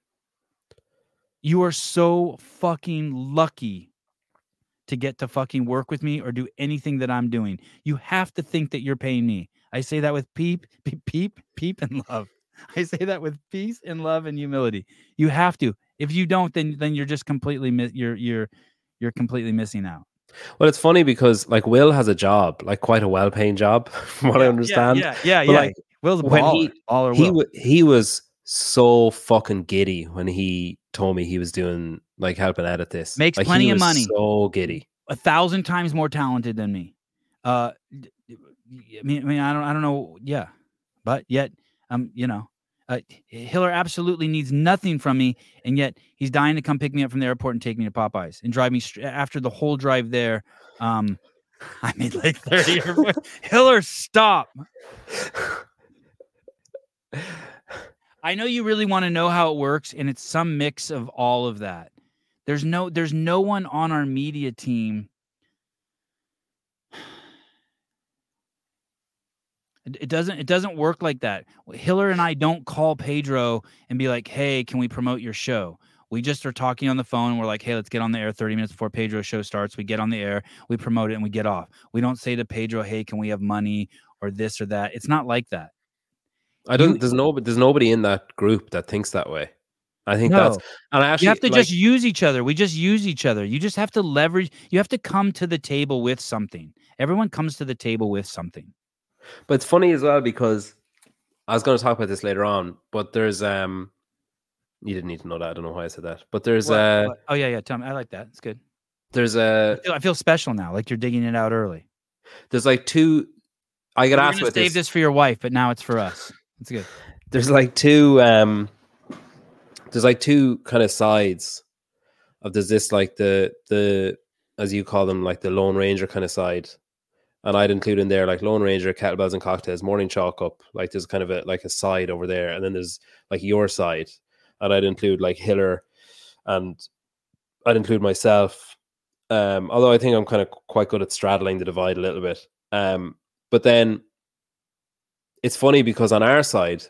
You are so fucking lucky to get to fucking work with me or do anything that I'm doing. You have to think that you're paying me. I say that with peep, peep, peep, peep, and love. I say that with peace and love and humility. You have to. If you don't, then then you're just completely mi- you're you're you're completely missing out. Well, it's funny because like Will has a job, like quite a well-paying job, from what yeah, I understand. Yeah, yeah, but yeah. Like, Will's a when baller. he baller he Will. w- he was so fucking giddy when he told me he was doing like helping edit this. Makes like, plenty he of was money. So giddy. A thousand times more talented than me. Uh. I mean, I mean, I don't, I don't know. Yeah, but yet, um, you know, uh, Hiller absolutely needs nothing from me, and yet he's dying to come pick me up from the airport and take me to Popeyes and drive me str- after the whole drive there. Um, I made like thirty or forty. Hiller, stop. I know you really want to know how it works, and it's some mix of all of that. There's no, there's no one on our media team. It doesn't it doesn't work like that. Hiller and I don't call Pedro and be like, hey, can we promote your show? We just are talking on the phone. And we're like, hey, let's get on the air thirty minutes before Pedro's show starts. We get on the air, we promote it, and we get off. We don't say to Pedro, hey, can we have money or this or that? It's not like that. I don't. You, there's no. There's nobody in that group that thinks that way. I think no. that's. And I actually you have to like, just use each other. We just use each other. You just have to leverage. You have to come to the table with something. Everyone comes to the table with something. But it's funny as well because I was going to talk about this later on, but there's um, you didn't need to know that. I don't know why I said that, but there's what, uh, what? oh yeah, yeah. Tell me, I like that. It's good. There's a. I feel, I feel special now, like you're digging it out early. There's like two. I get We're asked gonna about save this. this for your wife, but now it's for us. It's good. There's like two. Um, there's like two kind of sides of there's this like the the as you call them like the Lone Ranger kind of side. And I'd include in there like Lone Ranger, kettlebells and cocktails, morning chalk up. Like there's kind of a like a side over there, and then there's like your side, and I'd include like Hiller, and I'd include myself. Um, although I think I'm kind of quite good at straddling the divide a little bit. Um, but then it's funny because on our side,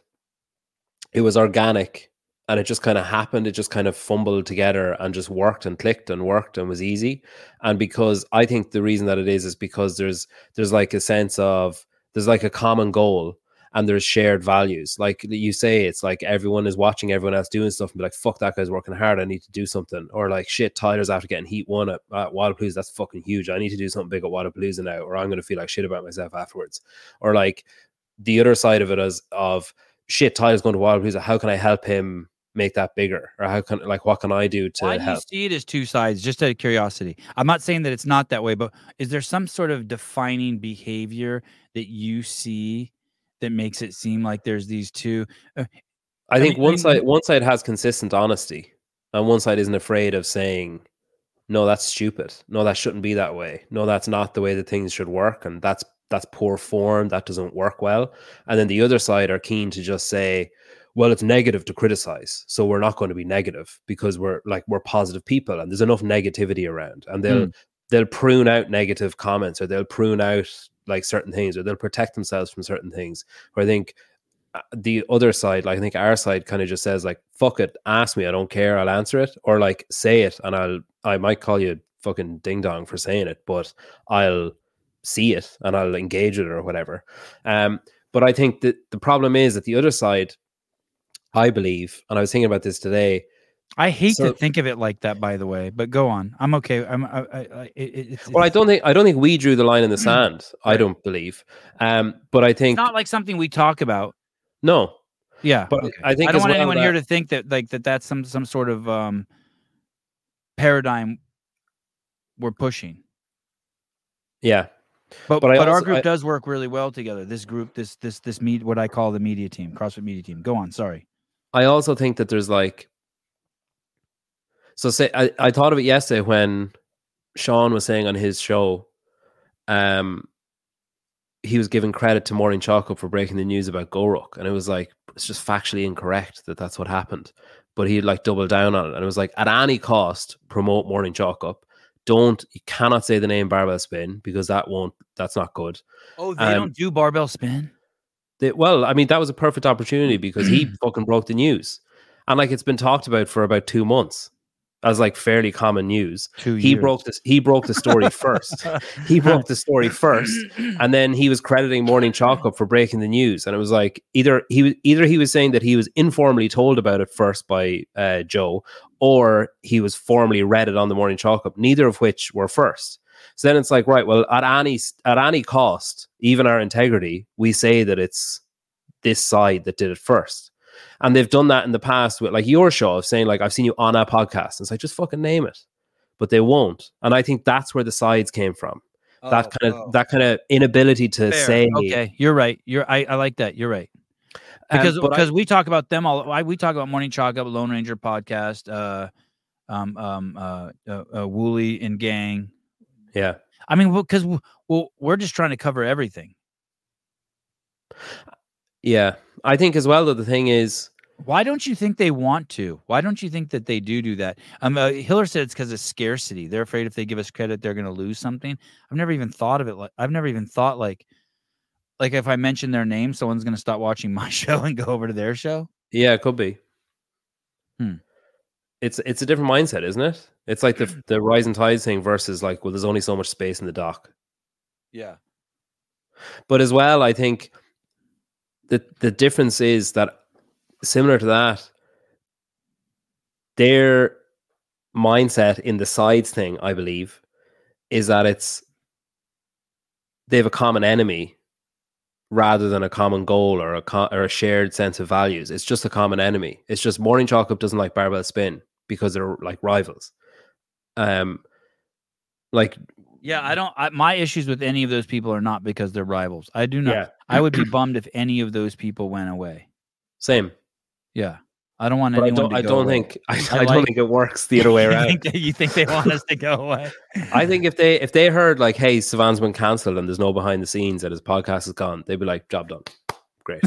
it was organic. And it just kind of happened. It just kind of fumbled together and just worked and clicked and worked and was easy. And because I think the reason that it is is because there's there's like a sense of there's like a common goal and there's shared values. Like you say, it's like everyone is watching everyone else doing stuff and be like, fuck, that guy's working hard. I need to do something. Or like, shit, Tyler's after getting heat one at, at Wodapalooza. That's fucking huge. I need to do something big at Wodapalooza now, or I'm going to feel like shit about myself afterwards. Or like the other side of it is of shit, Tyler's going to Wodapalooza. How can I help him make that bigger? Or how can like what can I do to Why help? do you see it as two sides? Just out of curiosity, I'm not saying that it's not that way, but is there some sort of defining behavior that you see that makes it seem like there's these two? Uh, I, I think mean, one I mean, side one side has consistent honesty, and one side isn't afraid of saying, no, that's stupid. No, that shouldn't be that way. No, that's not the way that things should work, and that's that's poor form. That doesn't work well. And then the other side are keen to just say, well, it's negative to criticize, so we're not going to be negative because we're like we're positive people, and there's enough negativity around, and they'll mm. they'll prune out negative comments, or they'll prune out like certain things, or they'll protect themselves from certain things. Where I think the other side, like I think our side, kind of just says like, "Fuck it, ask me, I don't care, I'll answer it," or like say it, and I'll I might call you fucking ding dong for saying it, but I'll see it and I'll engage it or whatever. Um, but I think that the problem is that the other side, I believe, and I was thinking about this today. I hate so, to think of it like that, by the way, but go on. I'm okay. I'm. I, I, it, it's, well, it's, I don't think I don't think we drew the line in the sand. Right. I don't believe. Um, but I think it's not like something we talk about. No. Yeah, but okay. I think I don't want well anyone that, here to think that like that that's some some sort of um, paradigm we're pushing. Yeah. But but, but also, our group I, does work really well together. This group, this this this meet, what I call the media team, CrossFit media team. Go on, sorry. I also think that there's like, so say I, I thought of it yesterday when Sean was saying on his show, um, he was giving credit to Maureen Chalkup for breaking the news about Goruk, and it was like it's just factually incorrect that that's what happened. But he like doubled down on it, and it was like at any cost promote Maureen Chalkup. Don't you cannot say the name barbell spin because that won't that's not good. Oh, they um, don't do barbell spin? They, well, I mean, that was a perfect opportunity because he fucking broke the news. And like it's been talked about for about two months as like fairly common news. Two he years. broke this he broke the story first. He broke the story first. And then he was crediting Maureen Chalkup for breaking the news. And it was like either he was either he was saying that he was informally told about it first by uh, Joe, or he was formally read it on the Maureen Chalkup, neither of which were first. So then it's like, right, well, at any at any cost, even our integrity, we say that it's this side that did it first. And they've done that in the past with like your show of saying like, I've seen you on a podcast. And it's like, just fucking name it. But they won't. And I think that's where the sides came from. that Oh, kind of oh. that kind of inability to Fair. say. Okay, you're right. You're I, I like that. You're right. Um, Because but I, because we talk about them all. I, we talk about Morning Chalk Up, Lone Ranger podcast, uh, um, um, uh, uh, uh, Wooly and Gang. yeah, I mean, because well, well, we're just trying to cover everything. yeah, I think as well that the thing is, why don't you think they want to? Why don't you think that they do do that? Um, uh, Hiller said it's because of scarcity. They're afraid if they give us credit, they're going to lose something. I've never even thought of it like I've never even thought like, like if I mention their name, someone's going to stop watching my show and go over to their show. Yeah, it could be. Hmm. It's it's a different mindset, isn't it? It's like the the rising tide thing versus like, well, there's only so much space in the dock. Yeah. But as well, I think the the difference is that similar to that, their mindset in the sides thing, I believe, is that it's they have a common enemy rather than a common goal or a co- or a shared sense of values. It's just a common enemy. It's just Morning Chalk Up doesn't like barbell spin because they're like rivals. Um, like yeah, I don't. I, my issues with any of those people are not because they're rivals. I do not. Yeah. I would be bummed if any of those people went away. Same. Yeah, I don't want but anyone I don't. to I go don't away. think. I, I I, don't like- think it works the other way you around. think that- you think they want us to go away? I think if they if they heard like, hey, Savan's been cancelled and there's no behind the scenes that his podcast is gone, they'd be like, job done. Great.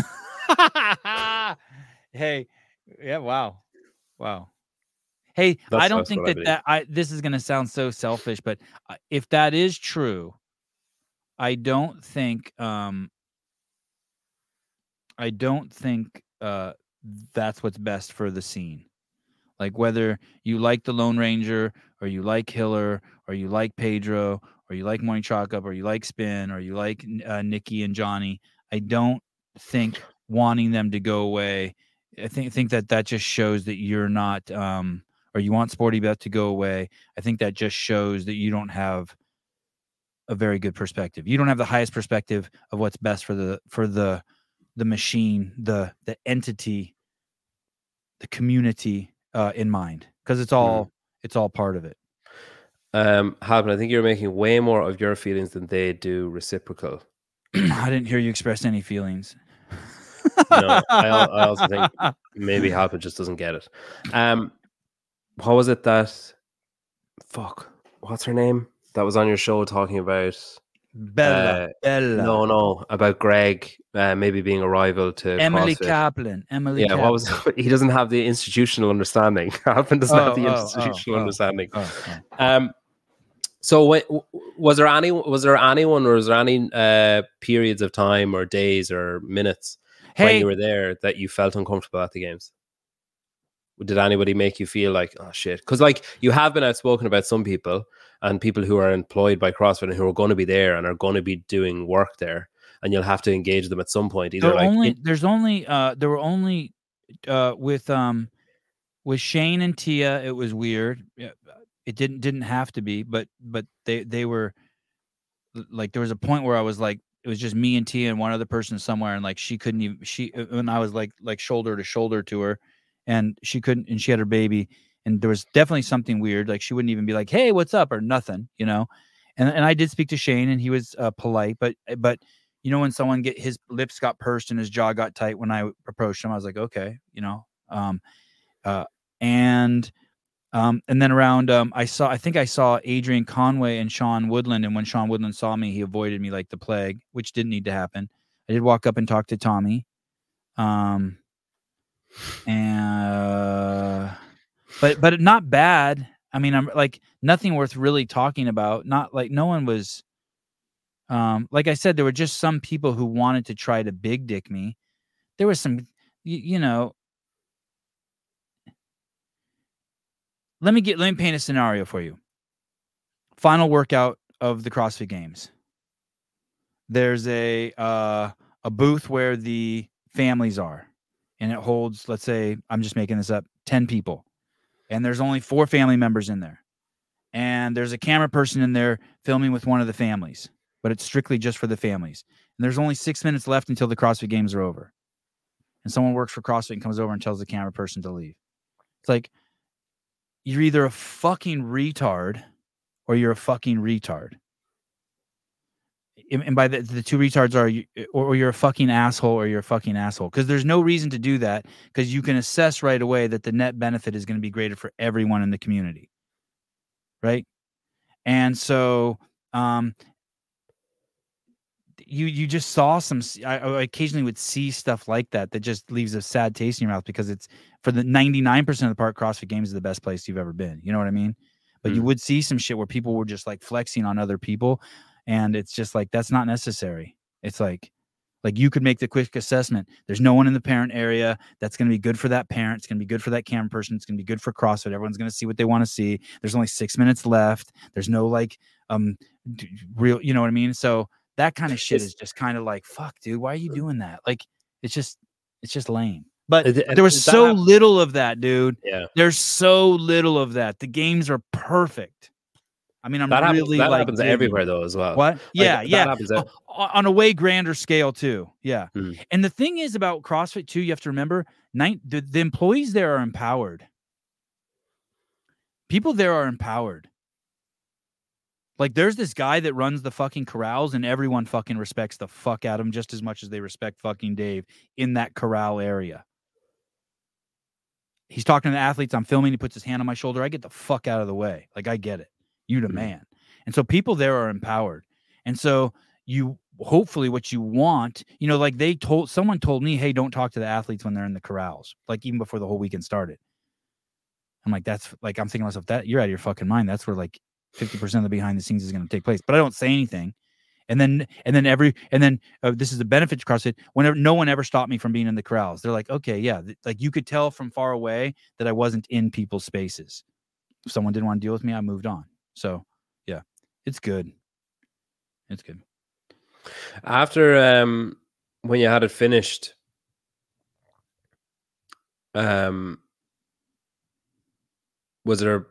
Hey, yeah, wow, wow. Hey, That's- I don't that's think what I that believe. that I. This is going to sound so selfish, but uh, if that is true, I don't think. Um, I don't think uh, that's what's best for the scene. Like whether you like the Lone Ranger or you like Hiller or you like Pedro or you like Morning Chalk Up or you like Spin or you like uh, Nikki and Johnny, I don't think wanting them to go away. I think think that that just shows that you're not, um, or you want Sporty Beth to go away. I think that just shows that you don't have a very good perspective. You don't have the highest perspective of what's best for the for the the machine, the the entity, the community uh, in mind, because it's all mm. it's all part of it. Um, Halpin, I think you're making way more of your feelings than they do reciprocal. I didn't hear you express any feelings. No, I, I also think maybe Halpin just doesn't get it. Um, what was it that? Fuck, what's her name? That was on your show talking about Bella. Uh, Bella. No, no, about Greg uh, maybe being a rival to Emily CrossFit. Kaplan. Emily. Yeah, Kaplan. what was he doesn't have the institutional understanding. Halpin doesn't oh, have the oh, institutional oh, understanding. Oh, oh. Um. So, what, was there any? Was there anyone, or was there any uh, periods of time, or days, or minutes hey. when you were there that you felt uncomfortable at the games? Did anybody make you feel like, oh shit? Because like you have been outspoken about some people and people who are employed by CrossFit and who are going to be there and are going to be doing work there, and you'll have to engage them at some point. Either like only, it, there's only uh, there were only uh, with um with Shane and Tia. It was weird. It didn't didn't have to be, but but they they were like, there was a point where I was like, it was just me and Tia and one other person somewhere, and like she couldn't even she when I was like like shoulder to shoulder to her, and she couldn't, and she had her baby, and there was definitely something weird. Like she wouldn't even be like, hey, what's up, or nothing, you know. And and I did speak to Shane, and he was uh, polite, but but you know, when someone get his lips got pursed and his jaw got tight when I approached him, I was like, okay, you know, um, uh, and. Um, and then around, um, I saw, I think I saw Adrian Conway and Sean Woodland. And when Sean Woodland saw me, he avoided me like the plague, which didn't need to happen. I did walk up and talk to Tommy. Um, and, uh, but, but not bad. I mean, I'm like nothing worth really talking about. Not like no one was, um, like I said, there were just some people who wanted to try to big dick me. There was some, you, you know, Let me get. Let me paint a scenario for you. Final workout of the CrossFit Games. There's a uh, a booth where the families are, and it holds, let's say, I'm just making this up, ten people, and there's only four family members in there, and there's a camera person in there filming with one of the families, but it's strictly just for the families. And there's only six minutes left until the CrossFit Games are over, and someone works for CrossFit and comes over and tells the camera person to leave. It's like, you're either a fucking retard or you're a fucking retard. and by the, the two retards are, you, or, or you're a fucking asshole, or you're a fucking asshole. Because there's no reason to do that. Because you can assess right away that the net benefit is going to be greater for everyone in the community, right? And so, um, you you just saw some. I, I occasionally would see stuff like that that just leaves a sad taste in your mouth, because it's, for the ninety-nine percent of the part, CrossFit Games is the best place you've ever been. You know what I mean? But mm. you would see some shit where people were just like flexing on other people, and it's just like, that's not necessary. It's like, like you could make the quick assessment. There's no one in the parent area. That's going to be good for that parent. It's going to be good for that camera person. It's going to be good for CrossFit. Everyone's going to see what they want to see. There's only six minutes left. There's no like um real, you know what I mean? So that kind of shit is just kind of like, fuck, dude, why are you doing that? Like, it's just, it's just lame. But Is it- there was is that so hap- little of that, dude. Yeah. There's so little of that. The games are perfect. I mean, I'm That happens, really that like happens digging. everywhere though as well. What? Like, Yeah, that yeah. happens O- ev- on a way grander scale too. Yeah. Hmm. And the thing is about CrossFit too, you have to remember, nine, the, the employees there are empowered. People there are empowered. Like, there's this guy that runs the fucking corrals, and everyone fucking respects the fuck out of him just as much as they respect fucking Dave in that corral area. He's talking to the athletes. I'm filming. He puts his hand on my shoulder. I get the fuck out of the way. Like, I get it. You the man. And so people there are empowered. And so you, hopefully what you want, you know, like they told, someone told me, hey, don't talk to the athletes when they're in the corrals. Like, even before the whole weekend started. I'm like, that's like, I'm thinking to myself, that you're out of your fucking mind. That's where like fifty percent of the behind the scenes is going to take place. But I don't say anything. And then, and then every, and then uh, this is the benefit to CrossFit. Whenever, no one ever stopped me from being in the corrals. They're like, okay, yeah. Th- like you could tell from far away that I wasn't in people's spaces. If someone didn't want to deal with me, I moved on. So yeah, it's good. It's good. After, um, when you had it finished, um, was there,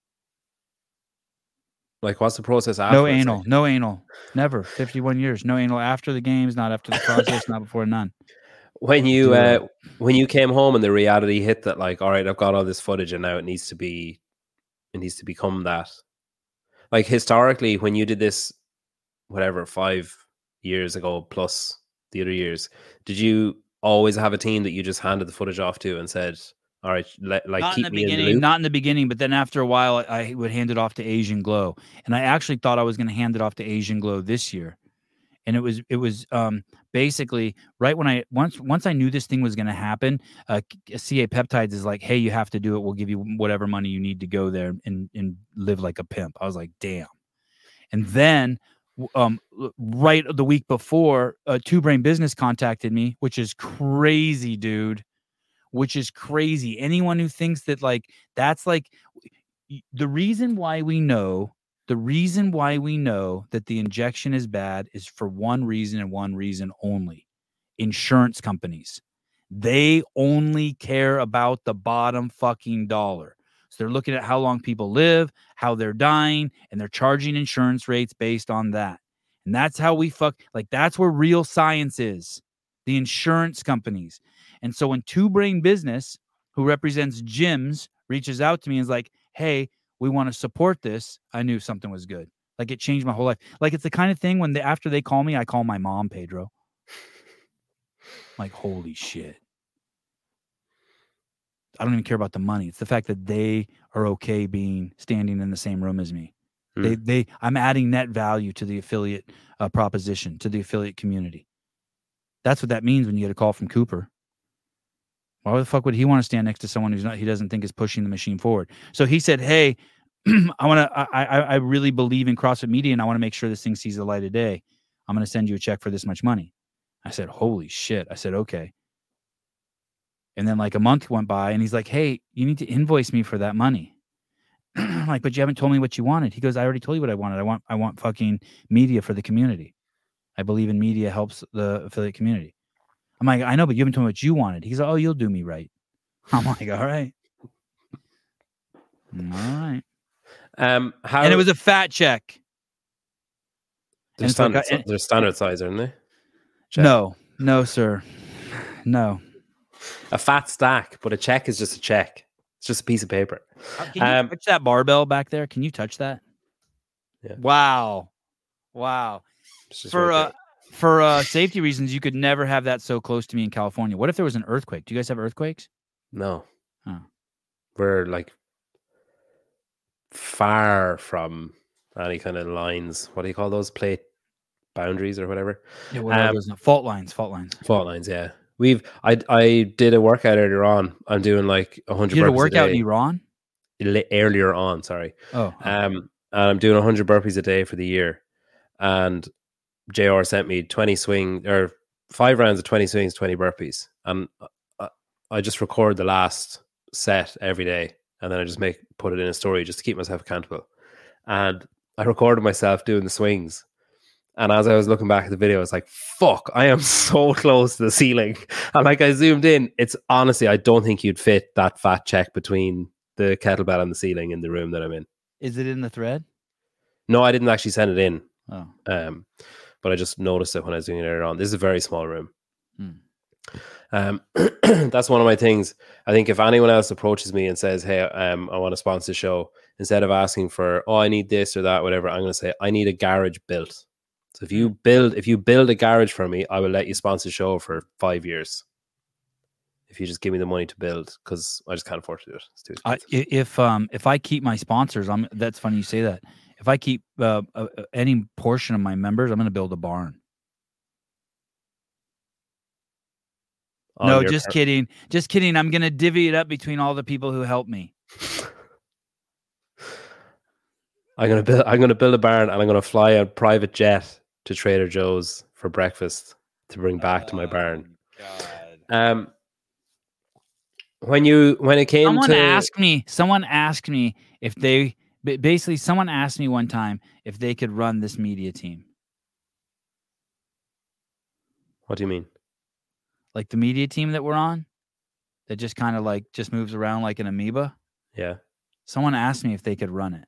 like, what's the process after? No anal, no anal, never. fifty-one years, no anal after the games, not after the process, not before, none. When you uh, when you came home and the reality hit that, like, all right, I've got all this footage and now it needs to be, it needs to become that. Like, historically, when you did this, whatever, five years ago plus the other years, did you always have a team that you just handed the footage off to and said, all right, let, like, not keep in the me beginning, in the loop? not in the beginning, but then after a while, I would hand it off to Asian Glow, and I actually thought I was going to hand it off to Asian Glow this year, and it was it was um, basically right when I once once I knew this thing was going to happen. Uh, C A Peptides is like, hey, you have to do it. We'll give you whatever money you need to go there and and live like a pimp. I was like, damn, and then. Um, right the week before, uh, Two Brain Business contacted me, which is crazy, dude. Which is crazy. Anyone who thinks that like that's like the reason why we know the reason why we know that the injection is bad is for one reason and one reason only. Insurance companies. They only care about the bottom fucking dollar. So they're looking at how long people live, how they're dying, and they're charging insurance rates based on that. And that's how we fuck, like that's where real science is. The insurance companies. And so when Two Brain Business, who represents gyms, reaches out to me and is like, hey, we want to support this, I knew something was good. Like it changed my whole life. Like it's the kind of thing when they, after they call me, I call my mom, Pedro. Like, holy shit. I don't even care about the money. It's the fact that they are okay being standing in the same room as me. Hmm. They, they, I'm adding net value to the affiliate uh, proposition, to the affiliate community. That's what that means when you get a call from Cooper. Why the fuck would he want to stand next to someone who's not, he doesn't think is pushing the machine forward? So he said, hey, I want to, I, I, I really believe in CrossFit Media and I want to make sure this thing sees the light of day. I'm going to send you a check for this much money. I said, holy shit. I said, okay. And then like a month went by and he's like, hey, you need to invoice me for that money. I'm like, but you haven't told me what you wanted. He goes, I already told you what I wanted. I want, I want fucking media for the community. I believe in media helps the affiliate community. I'm like, I know, but you haven't told me what you wanted. He's like, oh, you'll do me right. I'm like, all right. All right. Um, how, and it was a fat check. They're standard, like, they're standard size, aren't they? Check. No, no, sir. No. A fat stack, but a check is just a check. It's just a piece of paper. Can you um, touch that barbell back there? Can you touch that? Yeah. Wow. Wow. It's just For right uh, there. for uh, safety reasons, you could never have that so close to me in California. What if there was an earthquake? Do you guys have earthquakes? No, Oh. we're like far from any kind of lines. What do you call those? Plate boundaries or whatever. Yeah, what are Um, those? Fault lines, fault lines. fault lines. Yeah, we've. I I did a workout earlier on. I'm doing like a You hundred did a burpees a workout in day. Iran? Li- Earlier on, sorry. Oh, oh. Um, and I'm doing a hundred burpees a day for the year. And J R sent me twenty swing or five rounds of twenty swings, twenty burpees, and I, I just record the last set every day, and then I just make put it in a story just to keep myself accountable. And I recorded myself doing the swings, and as I was looking back at the video, I was like, "Fuck! I am so close to the ceiling." And like I zoomed in, it's honestly, I don't think you'd fit that fat check between the kettlebell and the ceiling in the room that I'm in. Is it in the thread? No, I didn't actually send it in. Oh. Um, but I just noticed it when I was doing it earlier on. This is a very small room. Hmm. Um, that's one of my things. I think if anyone else approaches me and says, "Hey, um, I want to sponsor the show," instead of asking for, "Oh, I need this or that," whatever, I'm going to say, "I need a garage built." So if you build, if you build a garage for me, I will let you sponsor the show for five years. If you just give me the money to build, because I just can't afford to do it. It's too I, expensive. if um if I keep my sponsors, I'm that's funny you say that. If I keep uh, uh, any portion of my members, I'm going to build a barn. On No, your just per- kidding. Just kidding. I'm going to divvy it up between all the people who help me. I'm gonna build. I'm gonna build a barn, and I'm gonna fly a private jet to Trader Joe's for breakfast to bring back to my barn. God. Um, when you when it came Someone to asked me. Someone asked me if they basically. Someone asked me one time if they could run this media team. What do you mean? Like the media team that we're on, that just kind of like just moves around like an amoeba. Yeah. Someone asked me if they could run it.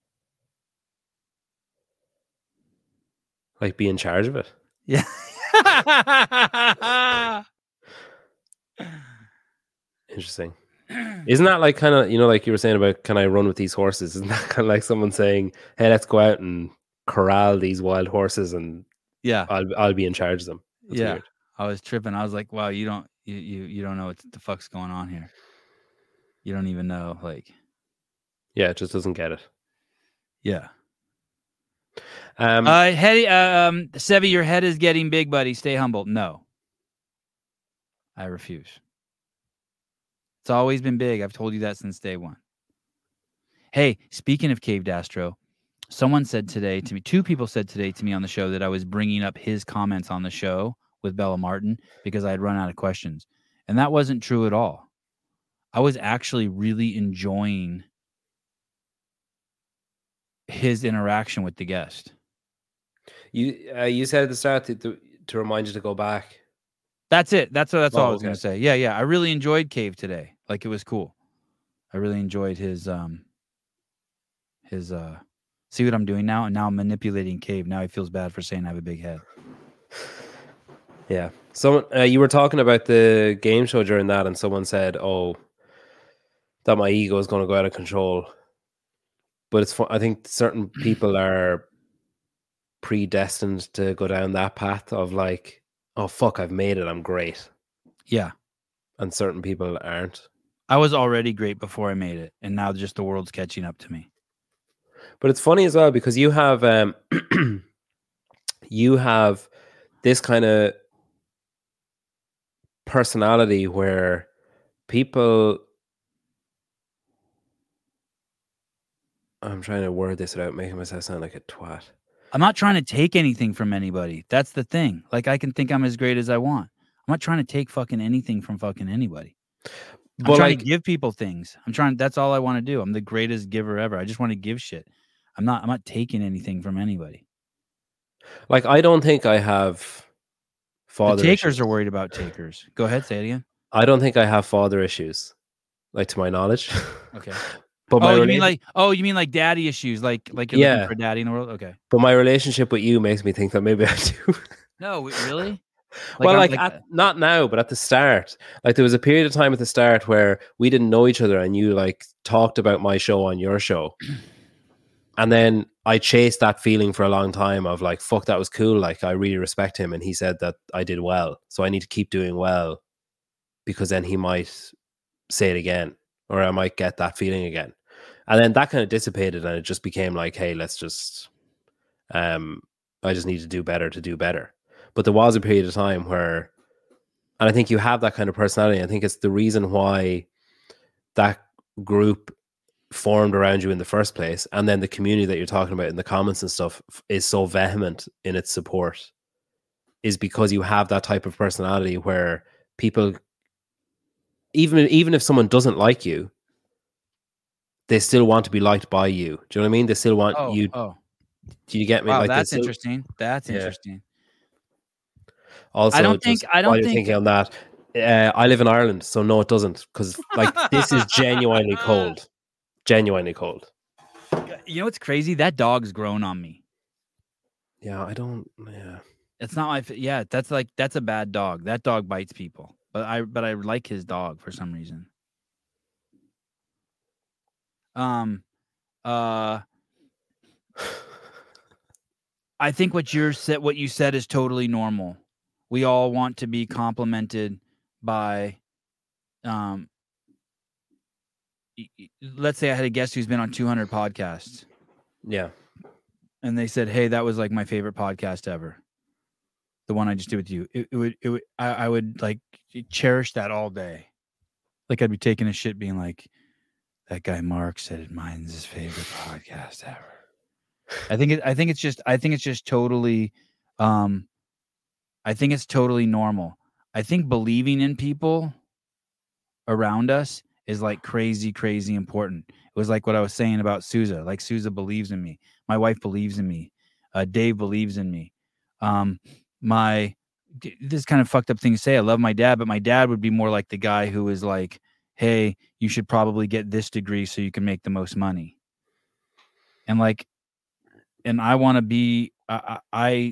Like be in charge of it. Yeah. Interesting. Isn't that like kind of, you know, like you were saying about, can I run with these horses? Isn't that kind of like someone saying, "Hey, let's go out and corral these wild horses and Yeah. I'll I'll be in charge of them." That's yeah. weird. I was tripping. I was like, wow, you don't you, you you don't know what the fuck's going on here. You don't even know, like. Yeah, it just doesn't get it. Yeah. Um, uh, head, uh, um, Sevy, your head is getting big, buddy. Stay humble. No. I refuse. It's always been big. I've told you that since day one. Hey, speaking of Caved Astro, someone said today to me, two people said today to me on the show that I was bringing up his comments on the show with Bella Martin because I had run out of questions. And that wasn't true at all. I was actually really enjoying his interaction with the guest. you uh, you said at the start to, to to remind you to go back. That's it. That's what. That's Oh, all I was okay. going to say. Yeah, yeah. I really enjoyed Cave today. Like it was cool. I really enjoyed his um his uh. See what I'm doing now, and now I'm manipulating Cave. Now he feels bad for saying I have a big head. Yeah. Someone uh, you were talking about the game show during that, and someone said, "Oh, that my ego is going to go out of control." But it's fun. I think certain people are predestined to go down that path of like, "Oh fuck, I've made it. I'm great." Yeah. And certain people aren't. I was already great before I made it, and now just the world's catching up to me. But it's funny as well because you have um you have this kind of personality where people I'm trying to word this without making myself sound like a twat. I'm not trying to take anything from anybody. That's the thing. Like I can think I'm as great as I want. I'm not trying to take fucking anything from fucking anybody. I'm But trying like, to give people things. I'm trying. That's all I want to do. I'm the greatest giver ever. I just want to give shit. I'm not. I'm not taking anything from anybody. like I don't think I have father. The takers issues. are worried about takers. Go ahead, say it again. I don't think I have father issues, like to my knowledge. Okay. But my oh, you rela- mean like oh, you mean like daddy issues, like like you're Yeah. looking for a daddy in the world. Okay. But my relationship with you makes me think that maybe I do. No, really. Like well, I'm like, at, not now, but at the start, like there was a period of time at the start where we didn't know each other, and you like talked about my show on your show. And then I chased that feeling for a long time of like, fuck, that was cool. Like, I really respect him. And he said that I did well. So I need to keep doing well, because then he might say it again, or I might get that feeling again. And then that kind of dissipated, and it just became like, hey, let's just, um, I just need to do better to do better. But there was a period of time where, and I think you have that kind of personality. I think it's the reason why that group formed around you in the first place, and then the community that you're talking about in the comments and stuff is so vehement in its support, is because you have that type of personality where people, even even if someone doesn't like you, they still want to be liked by you. Do you know what I mean? They still want oh, you. Oh, do you get me? wow, Like, that's still, interesting. That's yeah. interesting. Also, I don't think just I don't while you're think thinking on that, uh, I live in Ireland, so no, it doesn't, because like this is genuinely cold. Genuinely cold. You know what's crazy? That dog's grown on me. Yeah, I don't. Yeah, it's not my. Yeah, that's like that's a bad dog. That dog bites people, but I but I like his dog for some reason. Um, uh, I think what you're said what you said is totally normal. We all want to be complimented by, um. Let's say I had a guest who's been on two hundred podcasts. Yeah. And they said, "Hey, that was like my favorite podcast ever. The one I just did with you." It, it would, it would, I, I would like cherish that all day. Like I'd be taking a shit, being like, "That guy Mark said mine's his favorite podcast ever." I think it. I think it's just. I think it's just totally. Um, I think it's totally normal. I think believing in people around us is like crazy, crazy important. It was like what I was saying about Sousa. Like Sousa believes in me. My wife believes in me. Uh, Dave believes in me. Um, my this is kind of fucked up thing to say. I love my dad, but my dad would be more like the guy who is like, "Hey, you should probably get this degree so you can make the most money." And like, and I want to be. I, I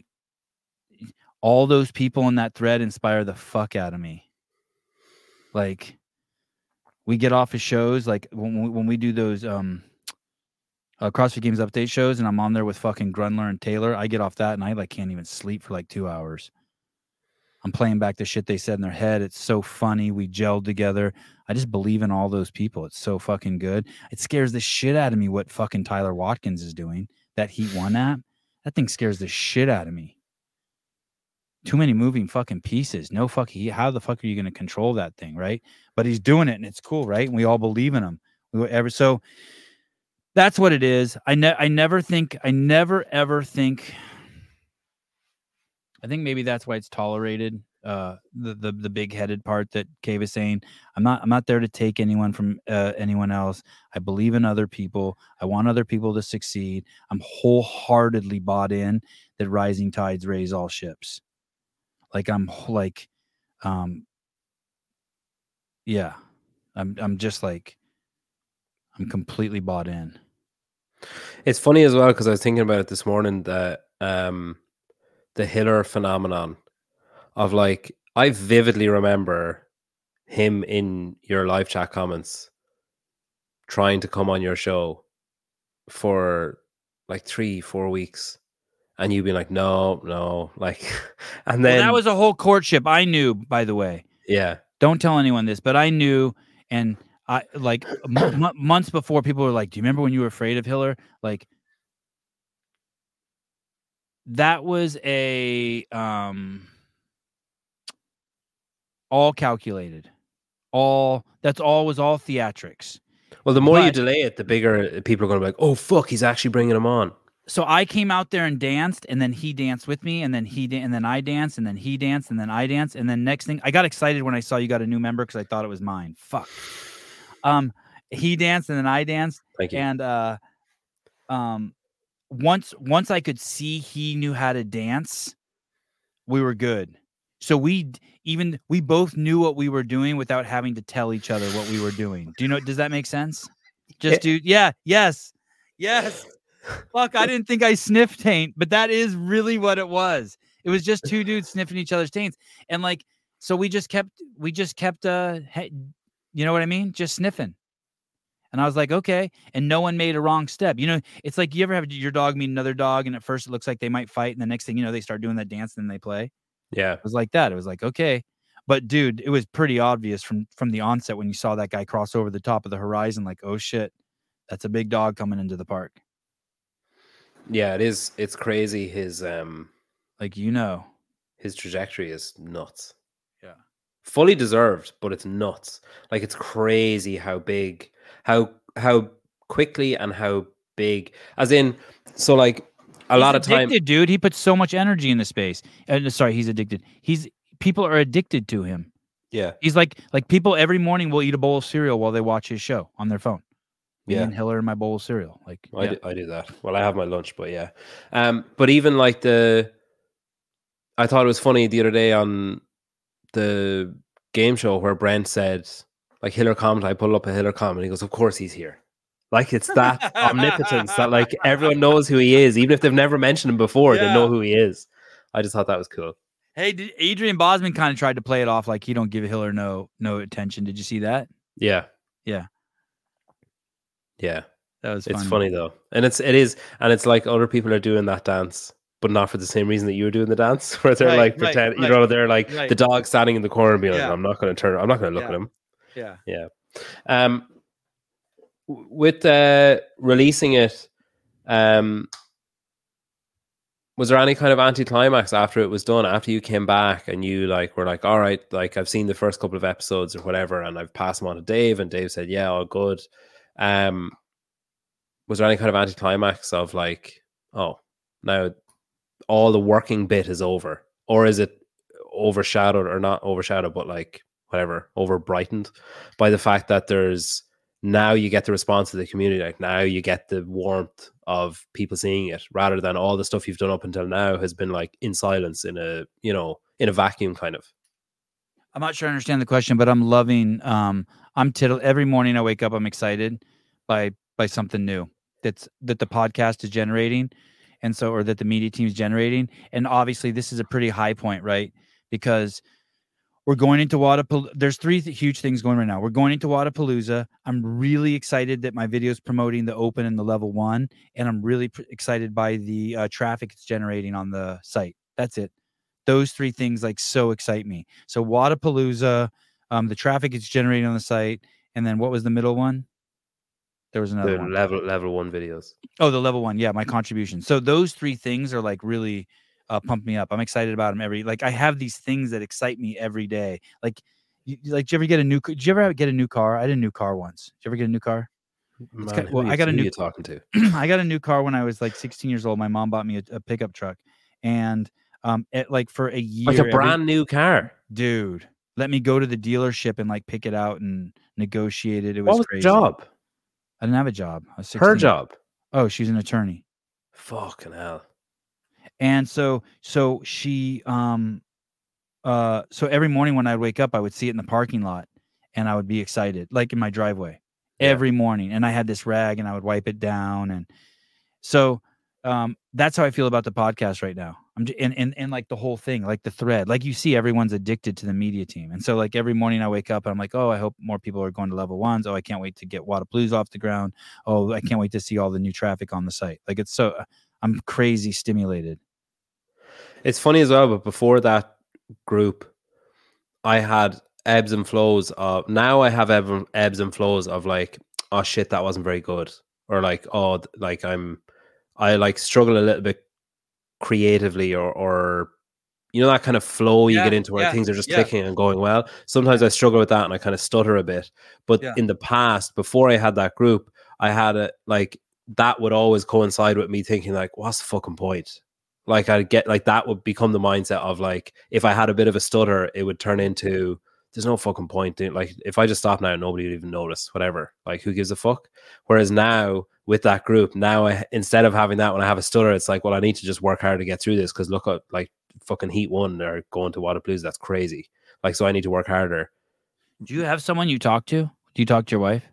all those people in that thread inspire the fuck out of me. Like, we get off of shows, like when we, when we do those um, uh, CrossFit Games update shows, and I'm on there with fucking Grundler and Taylor. I get off that, and I like can't even sleep for like two hours. I'm playing back the shit they said in their head. It's so funny. We gelled together. I just believe in all those people. It's so fucking good. It scares the shit out of me what fucking Tyler Watkins is doing. That Heat One app, that thing scares the shit out of me. Too many moving fucking pieces. No fucking. How the fuck are you going to control that thing, right? But he's doing it, and it's cool, right? And we all believe in him. We ever so. That's what it is. I ne- I never think. I never ever think. I think maybe that's why it's tolerated. Uh, the the the big headed part that Cave is saying. I'm not. I'm not there to take anyone from uh, anyone else. I believe in other people. I want other people to succeed. I'm wholeheartedly bought in that rising tides raise all ships. Like I'm like, um, yeah, I'm I'm just like, I'm completely bought in. It's funny as well, because I was thinking about it this morning, that um, the Hiller phenomenon of like, I vividly remember him in your live chat comments trying to come on your show for like three, four weeks. And you'd be like, no, no, like, and then well, that was a whole courtship. I knew, by the way. Yeah. Don't tell anyone this, but I knew, and I like m- months before, people were like, "Do you remember when you were afraid of Hiller?" Like, that was a um, all calculated, all that's all was all theatrics. Well, the more but, you delay it, the bigger people are going to be like, "Oh fuck, he's actually bringing him on." So I came out there and danced, and then he danced with me, and then he da- and then I danced, and then he danced, and then I danced, and then next thing, I got excited when I saw you got a new member because I thought it was mine. Fuck. Um, he danced, and then I danced. Thank you. And uh, um, once once I could see he knew how to dance, we were good. So we even we both knew what we were doing without having to tell each other what we were doing. Do you know? Does that make sense? Just do. Yeah. Yes. Yes. Fuck, I didn't think I sniffed taint, but that is really what it was. It was just two dudes sniffing each other's taints. And like, so we just kept, we just kept, uh, hey, you know what I mean? Just sniffing. And I was like, okay. And no one made a wrong step. You know, it's like you ever have your dog meet another dog and at first it looks like they might fight. And the next thing you know, they start doing that dance and then they play. Yeah. It was like that. It was like, okay. But dude, it was pretty obvious from, from the onset when you saw that guy cross over the top of the horizon, like, oh shit, that's a big dog coming into the park. Yeah, it is. It's crazy. His, um, like, you know, his trajectory is nuts. Yeah. Fully deserved, but it's nuts. Like, it's crazy how big, how, how quickly and how big, as in, so like a he's lot of time, addicted, dude. He puts so much energy in the space. Uh, sorry, he's addicted. He's people are addicted to him. Yeah. He's like, like people every morning will eat a bowl of cereal while they watch his show on their phone. Me Yeah. and Hiller and my bowl of cereal. Like, I, yeah. do, I do that. Well, I have my lunch, but yeah. Um, but even like the, I thought it was funny the other day on the game show where Brent said, like, Hiller comment, I pull up a Hiller comment, he goes, of course he's here. Like, it's that omnipotence that, like, everyone knows who he is. Even if they've never mentioned him before, Yeah. they know who he is. I just thought that was cool. Hey, did, Adrian Bosman kind of tried to play it off like he don't give Hiller no no attention. Did you see that? Yeah. Yeah. Yeah. That was It's funny. funny, though. And it's, it is, and it's like other people are doing that dance, but not for the same reason that you were doing the dance, where they're Right, like, right, pretend, right, you know, they're like right. the dog standing in the corner and being Yeah. like, I'm not going to turn, I'm not going to look Yeah. at him. Yeah. Yeah. Um, w- with uh, releasing it, um, was there any kind of anticlimax after it was done, after you came back and you like were like, all right, like I've seen the first couple of episodes or whatever, and I've passed them on to Dave, and Dave said, yeah, all good. Um, was there any kind of anticlimax of like, oh, now all the working bit is over, or is it overshadowed, or not overshadowed, but like whatever, over brightened by the fact that there's now you get the response of the community, like now you get the warmth of people seeing it, rather than all the stuff you've done up until now has been like in silence, in a, you know, in a vacuum kind of. I'm not sure I understand the question, but I'm loving, um, I'm tittle every morning I wake up, I'm excited by, by something new that's, that the podcast is generating. And so, or that the media team is generating. And obviously this is a pretty high point, right? Because we're going into Wadapalooza. There's three th- huge things going right now. We're going into Wadapalooza. I'm really excited that my video is promoting the open and the level one. And I'm really pr- excited by the uh, traffic it's generating on the site. That's it. Those three things like so excite me. So Wadapalooza, um, the traffic it's generating on the site. And then what was the middle one? There was another The one. level level one videos. Oh, the level one. Yeah, my contribution. So those three things are like really uh, pump me up. I'm excited about them every, like I have these things that excite me every day. Like, you, like, did you ever get a new, did you ever get a new car? I had a new car once. Did you ever get a new car? Man, kind of, who well, are you, I got a who new, are you talking to? I got a new car when I was like sixteen years old. My mom bought me a, a pickup truck, and um, it, like for a year, Like a brand every, new car. dude, let me go to the dealership and like pick it out and negotiate it. It was, What was crazy. the job? I didn't have a job. I was sixteen. Her job. Oh, she's an attorney. Fucking hell. And so, so she, um, uh, so every morning when I'd wake up, I would see it in the parking lot and I would be excited, like in my driveway Yeah. every morning. And I had this rag and I would wipe it down. And so, um, that's how I feel about the podcast right now. I'm j- and, and, and like the whole thing, like the thread, like you see, everyone's addicted to the media team. And so like every morning I wake up and I'm like, oh, I hope more people are going to level ones. Oh, I can't wait to get Wadapalooza off the ground. Oh, I can't wait to see all the new traffic on the site. Like it's so, I'm crazy stimulated. It's funny as well, but before that group, I had ebbs and flows of, now I have ebb, ebbs and flows of like, oh shit, that wasn't very good. Or like, oh, like I'm, I like struggle a little bit creatively, or, or, you know, that kind of flow you Yeah, get into where yeah, things are just yeah. clicking and going well. Sometimes I struggle with that and I kind of stutter a bit. But Yeah. in the past, before I had that group, I had a, like, that would always coincide with me thinking like, what's the fucking point? Like I'd get like, that would become the mindset of like, if I had a bit of a stutter, it would turn into, there's no fucking point in, like, if I just stop now, nobody would even notice, whatever, like who gives a fuck? Whereas now with that group, now I, instead of having that when I have a stutter, it's like, well, I need to just work hard to get through this, because look at like fucking Heat One or going to Wadapalooza, that's crazy. Like, so I need to work harder. Do you have someone you talk to? Do you talk to your wife?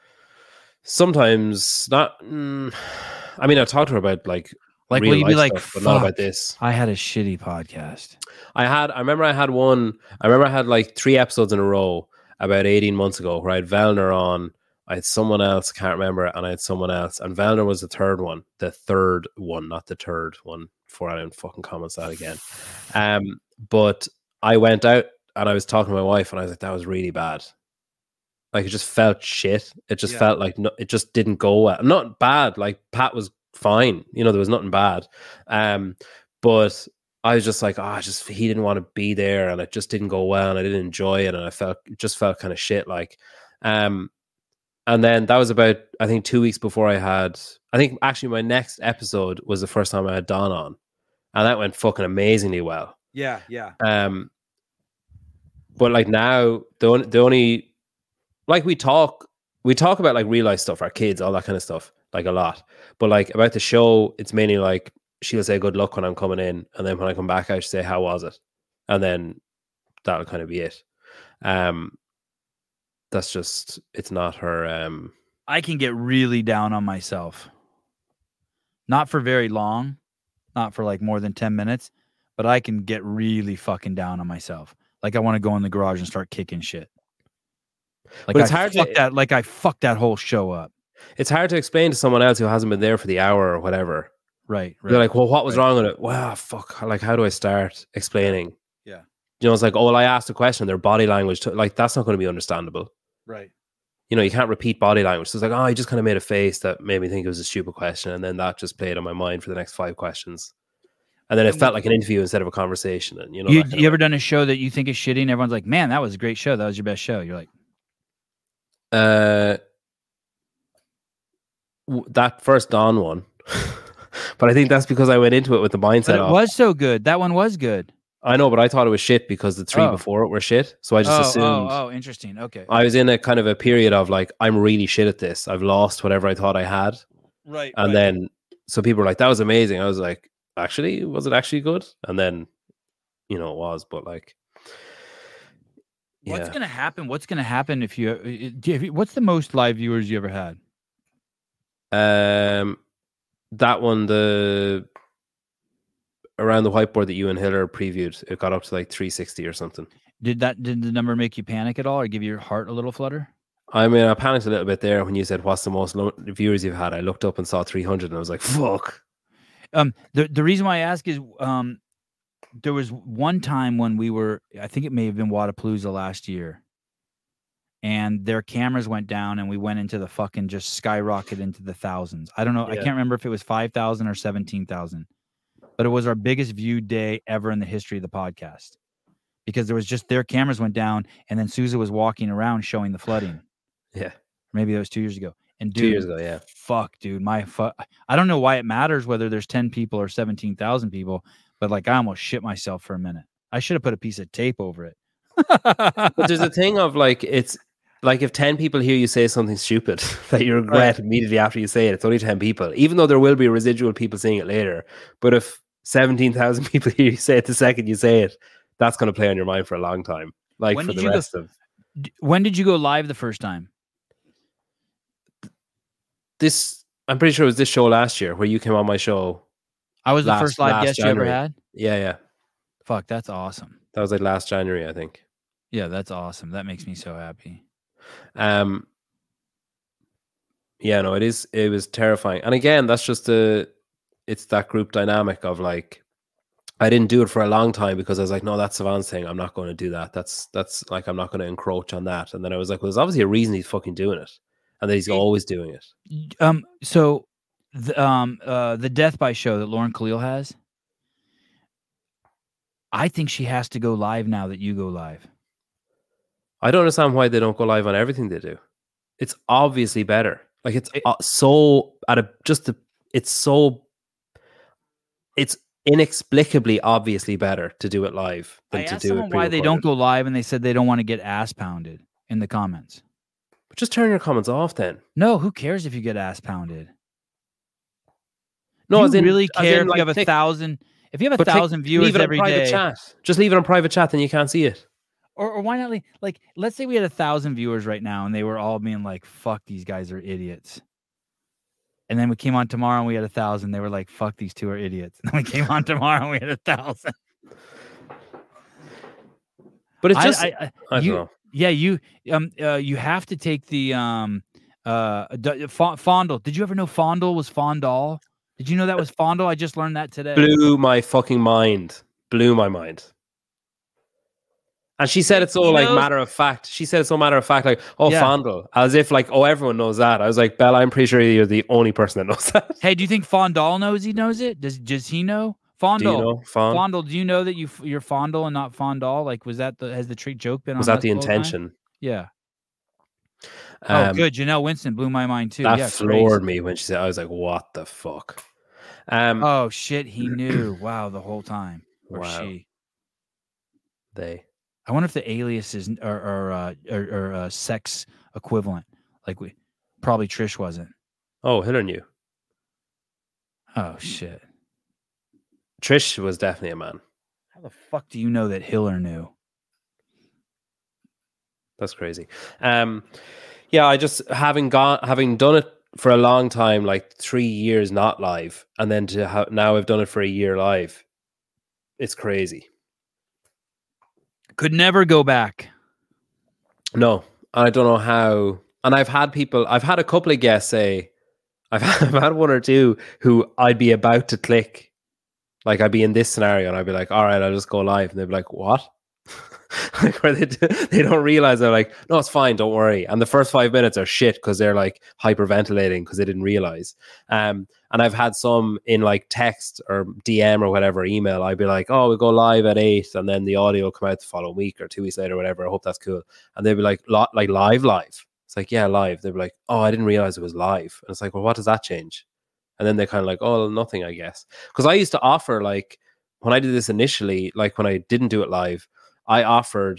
Sometimes not. Mm, I mean, I talk to her about like, Like, real will you be life like, stuff, but not about "Fuck, this. I had a shitty podcast." I had, I remember I had one, I remember I had like three episodes in a row about eighteen months ago where I had Vellner on, I had someone else, can't remember, and I had someone else, and Vellner was the third one, the third one, not the third one. Before I don't fucking comment that again. Um, but I went out and I was talking to my wife, and I was like, that was really bad. Like, it just felt shit. It just Yeah. felt like no, it just didn't go well. Not bad. Like, Pat was fine. You know, there was nothing bad. Um, but I was just like, oh, I just he didn't want to be there, and it just didn't go well, and I didn't enjoy it, and I felt it just felt kind of shit. Like, um, and then that was about I think two weeks before I had. I think actually my next episode was the first time I had Don on, and that went fucking amazingly well. Yeah, yeah. Um, but like now the only, the only like we talk we talk about like real life stuff, our kids, all that kind of stuff, like a lot. But like about the show, it's mainly like she'll say good luck when I'm coming in, and then when I come back, I should say how was it, and then that'll kind of be it. Um, that's just it's not her. Um, I can get really down on myself. Not for very long, not for like more than ten minutes, but I can get really fucking down on myself. Like I want to go in the garage and start kicking shit. Like but it's I hard fuck to that. Like I fucked that whole show up. it's hard to explain to someone else who hasn't been there for the hour or whatever. Right, right. They're like, well, what was right. wrong with it? Wow, fuck. Like, how do I start explaining? Yeah. You know, it's like, oh, well, I asked a question. Their body language, to, like, that's not going to be understandable. Right. You know, you can't repeat body language. So it's like, oh, I just kind of made a face that made me think it was a stupid question. And then that just played on my mind for the next five questions. And then it felt like an interview instead of a conversation. And, you know, you, you ever done a show that you think is shitty and everyone's like, man, that was a great show. That was your best show. You're like, uh, that first Dawn one. But I think that's because I went into it with the mindset but it of, was so good. That one was good. I know, but I thought it was shit because the three Oh. before it were shit. So I just oh, assumed. Oh, oh, interesting. Okay. I was in a kind of a period of like, I'm really shit at this. I've lost whatever I thought I had. Right. And right. then, so people were like, that was amazing. I was like, actually, was it actually good? And then, you know, it was, but like, What's yeah. gonna happen? What's gonna happen if you, if you? What's the most live viewers you ever had? Um, that one, the around the whiteboard that you and Hiller previewed, it got up to like three sixty or something. Did that? Did the number make you panic at all, or give your heart a little flutter? I mean, I panicked a little bit there when you said, "What's the most lo- viewers you've had?" I looked up and saw three hundred, and I was like, "Fuck." Um, the the reason why I ask is, um, there was one time when we were, I think it may have been Wadapalooza last year, and their cameras went down, and we went into the fucking just skyrocketed into the thousands. I don't know, Yeah. I can't remember if it was five thousand or seventeen thousand, but it was our biggest viewed day ever in the history of the podcast, because there was just their cameras went down, and then Sousa was walking around showing the flooding. Yeah, maybe that was two years ago. And dude, two years ago, yeah. Fuck, dude, my fuck. I don't know why it matters whether there's ten people or seventeen thousand people, but like I almost shit myself for a minute. I should have put a piece of tape over it. But there's a thing of like, it's like if ten people hear you say something stupid that you regret right. immediately after you say it, it's only ten people, even though there will be residual people saying it later. But if seventeen thousand people hear you say it the second you say it, that's going to play on your mind for a long time. Like when for the rest go, of. When did you go live the first time? This, I'm pretty sure it was this show last year where you came on my show. I was last, the first live guest January. you ever had? Yeah, yeah. Fuck, that's awesome. That was like last January, I think. Yeah, that's awesome. That makes me so happy. Um, yeah, no, it is. It was terrifying. And again, that's just a, it's that group dynamic of like, I didn't do it for a long time because I was like, no, that's Sivan's thing. I'm not going to do that. That's, that's like, I'm not going to encroach on that. And then I was like, well, there's obviously a reason he's fucking doing it. And that he's always doing it. Um. So, the um uh the Death by show that Lauren Khalil has, I think she has to go live now that you go live. I don't understand why they don't go live on everything they do. It's obviously better. Like it's uh, so at a just a, it's so it's inexplicably obviously better to do it live than I to asked do someone it. Why they don't go live, and they said they don't want to get ass pounded in the comments. Just turn your comments off then. No, who cares if you get ass pounded? No, Do you as in, really care in, if like, you have a take, thousand if you have a thousand take, viewers leave it every on private day. Chat. Just leave it on private chat, then you can't see it. Or, or why not leave, like let's say we had a thousand viewers right now and they were all being like, fuck, these guys are idiots. And then we came on tomorrow and we had a thousand. They were like, fuck, these two are idiots. And then we came on tomorrow and we had a thousand. But it's just I, I, I don't you, know. Yeah, you um uh, you have to take the um Uh, D- F- Fondle. Did you ever know Fondle was Fondal? Did you know that was Fondle? I just learned that today. Blew my fucking mind. Blew my mind. And she said It, it so you like know, matter of fact. She said it so matter of fact, like, oh, Yeah. Fondle. As if like, oh, everyone knows that. I was like, Bella, I'm pretty sure you're the only person that knows that. Hey, do you think Fondal knows he knows it? Does does he know? Fondle. Do you know Fond? Fondle, do you know that you f- you're Fondle and not Fondal? Like, was that the has the trick joke been Was on that the whole time? intention? Yeah. Um, oh, good. Janelle Winston blew my mind too. That yeah, floored crazy. me when she said, I was like, what the fuck? Um, Oh shit, he knew. Wow, the whole time. Or Wow. she. They. I wonder if the aliases are are uh, are, are uh, sex equivalent. Like we probably Trish wasn't. Oh, Hiller knew. Oh shit. Trish was definitely a man. How the fuck do you know that Hiller knew? That's crazy. Um, yeah, I just having gone, having done it for a long time, like three years not live, and then to have now I've done it for a year live. It's crazy. Could never go back. No, I don't know how. And I've had people, I've had a couple of guests say, I've I've had one or two who I'd be about to click, like I'd be in this scenario, and I'd be like, all right, I'll just go live, and they'd be like, what? Like where they they don't realize, they're like, no, it's fine, don't worry. And the first five minutes are shit because they're like hyperventilating because they didn't realize. Um, and I've had some in like text or D M or whatever, email. I'd be like, oh, we go live at eight, and then the audio will come out the following week or two weeks later, or whatever. I hope that's cool. And they'd be like, Lo- like live, live. It's like, yeah, live. They'd be like, oh, I didn't realize it was live. And it's like, well, what does that change? And then they kind of like, oh, nothing, I guess. Because I used to offer, like, when I did this initially, like when I didn't do it live, I offered,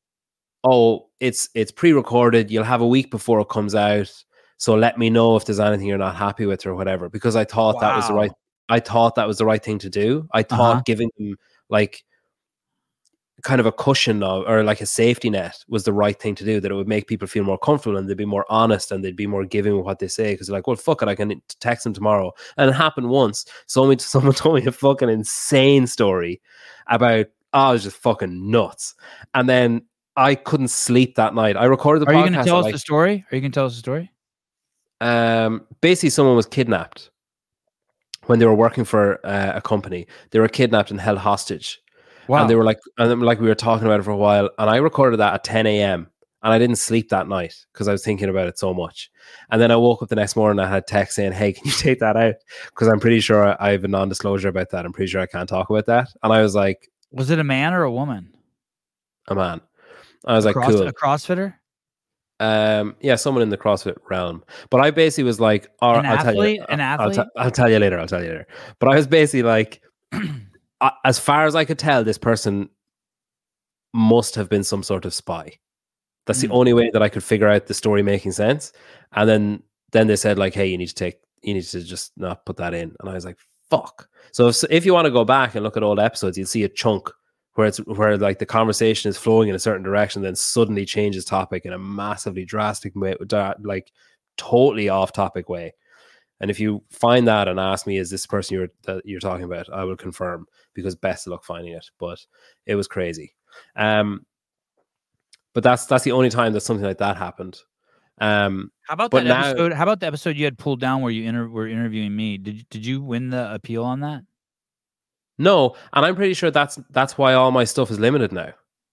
oh, it's it's pre-recorded. You'll have a week before it comes out. So let me know if there's anything you're not happy with or whatever. Because I thought wow. that was the right, I thought that was the right thing to do. I thought uh-huh. giving them like kind of a cushion of, or like a safety net was the right thing to do, that it would make people feel more comfortable and they'd be more honest and they'd be more giving with what they say. Because they're like, well, fuck it, I can text them tomorrow. And it happened once. Someone, someone told me a fucking insane story about, oh, I was just fucking nuts. And then I couldn't sleep that night. I recorded the Are podcast. Are you going to tell us like, the story? Are you going to tell us the story? Um, basically, someone was kidnapped when they were working for uh, a company. They were kidnapped and held hostage. Wow. And they were like, and like we were talking about it for a while. And I recorded that at ten a.m. and I didn't sleep that night because I was thinking about it so much. And then I woke up the next morning and I had text saying, hey, can you take that out? Because I'm pretty sure I have a non-disclosure about that. I'm pretty sure I can't talk about that. And I was like, was it a man or a woman? A man. I was a like, cross, cool. A CrossFitter? Um, yeah, someone in the CrossFit realm. But I basically was like, all right, I'll tell you. An athlete? I'll, t- I'll tell you later. I'll tell you later. But I was basically like, as far as I could tell, this person must have been some sort of spy. That's mm. the only way that I could figure out the story making sense. And then then they said like, hey, you need to take, you need to just not put that in. And I was like, fuck. So if if you want to go back and look at old episodes, you'll see a chunk where it's where like the conversation is flowing in a certain direction, then suddenly changes topic in a massively drastic way, like totally off topic way. And if you find that and ask me, is this person you're that you're talking about, I will confirm, because best of luck finding it. But it was crazy. Um, but that's that's the only time that something like that happened. Um, how about that now, episode? How about the episode you had pulled down where you inter- were interviewing me? Did you, did you win the appeal on that? No, and I'm pretty sure that's that's why all my stuff is limited now.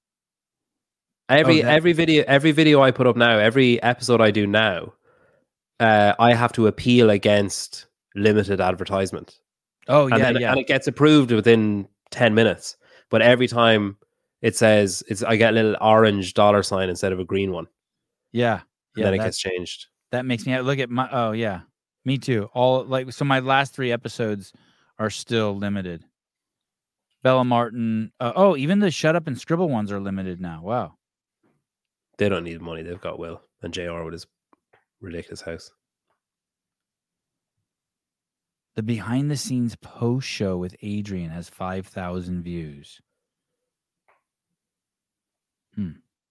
Every oh, every video every video I put up now, every episode I do now, uh, I have to appeal against limited advertisement. Oh yeah, and then, yeah, and it gets approved within ten minutes. But every time it says it's, I get a little orange dollar sign instead of a green one. Yeah, yeah. And then it gets changed. That makes me look at my. Oh yeah, me too. All like so. My last three episodes are still limited. Bella Martin. Uh, oh, even the Shut Up and Scribble ones are limited now. Wow. They don't need money. They've got Will and J R with his ridiculous house. The behind the scenes post show with Adrian has five thousand views. Hmm.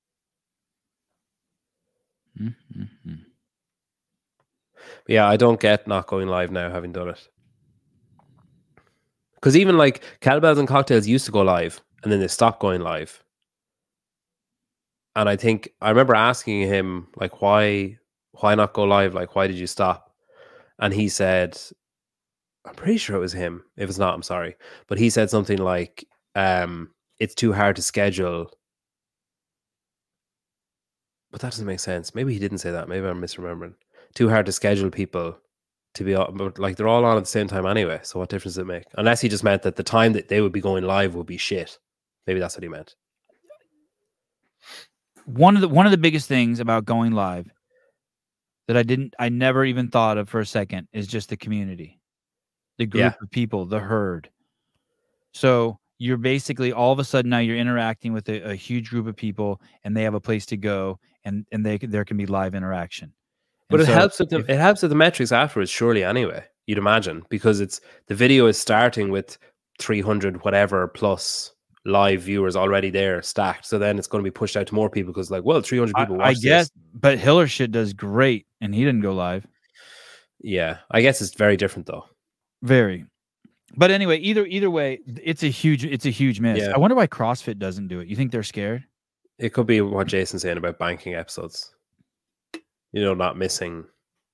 Mm-hmm. Yeah, I don't get not going live now, having done it. Because even like Kettlebells and Cocktails used to go live and then they stopped going live. And I think I remember asking him like, why why not go live? Like, why did you stop? And he said, I'm pretty sure it was him. If it's not, I'm sorry. But he said something like, um, it's too hard to schedule. But that doesn't make sense. Maybe he didn't say that. Maybe I'm misremembering. Too hard to schedule people to be on, but like they're all on at the same time anyway. So what difference does it make? Unless he just meant that the time that they would be going live would be shit. Maybe that's what he meant. One of the one of the biggest things about going live that I didn't, I never even thought of for a second is just the community, the group Yeah. of people, the herd. So you're basically all of a sudden now you're interacting with a, a huge group of people, and they have a place to go, and and they there can be live interaction. But and it so helps with the, if, it helps with the metrics afterwards, surely. Anyway, you'd imagine, because it's the video is starting with three hundred whatever plus live viewers already there stacked. So then it's going to be pushed out to more people because, like, well, three hundred people. I, I watch guess, this. but Hiller shit does great, and he didn't go live. Yeah, I guess it's very different though. Very. But anyway, either either way, it's a huge it's a huge miss. Yeah. I wonder why CrossFit doesn't do it. You think they're scared? It could be what Jason's saying about banking episodes. You know, not missing.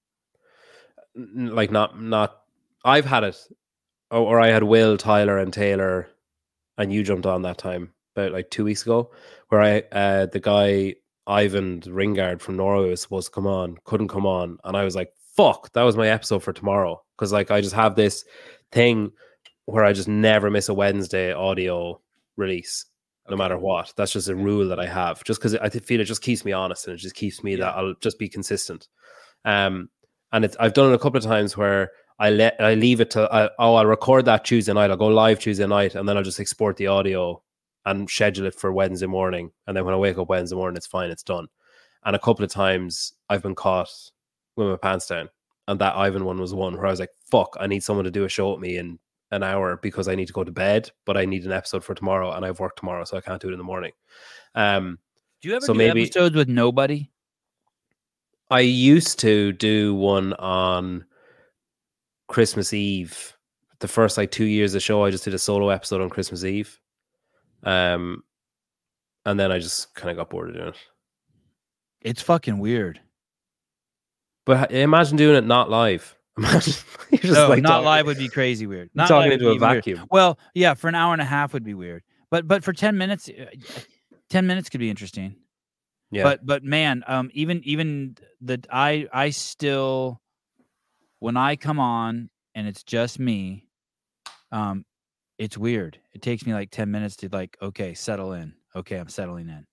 Like not not. I've had it, or, or I had Will, Tyler, and Taylor, and you jumped on that time about like two weeks ago, where I uh the guy Ivan Ringard from Norway was supposed to come on, couldn't come on, and I was like, "Fuck, that was my episode for tomorrow." Because like I just have this thing where I just never miss a Wednesday audio release, no Okay. matter what. That's just a rule that I have, just because I feel it just keeps me honest, and it just keeps me Yeah. that I'll just be consistent. Um, and it's I've done it a couple of times where I let I leave it to I, oh I'll record that Tuesday night, I'll go live Tuesday night, and then I'll just export the audio and schedule it for Wednesday morning, and then when I wake up Wednesday morning, it's fine, it's done. And a couple of times I've been caught with my pants down, and that Ivan one was one where I was like, fuck, I need someone to do a show with me in an hour because I need to go to bed, but I need an episode for tomorrow, and I've work tomorrow, so I can't do it in the morning. Um, Do you ever so do maybe episodes with nobody? I used to do one on Christmas Eve. The first like two years of the show, I just did a solo episode on Christmas Eve. Um, and then I just kind of got bored of doing it. It's fucking weird. But imagine doing it not live. Imagine you're just No, like not talking, live would be crazy weird. Not talking live into would a be even weird. vacuum. Well, yeah, for an hour and a half would be weird. But but for ten minutes, uh, ten minutes could be interesting. Yeah. But but man, um, even even the I I still when I come on and it's just me, um, it's weird. It takes me like ten minutes to like, okay, settle in. Okay, I'm settling in.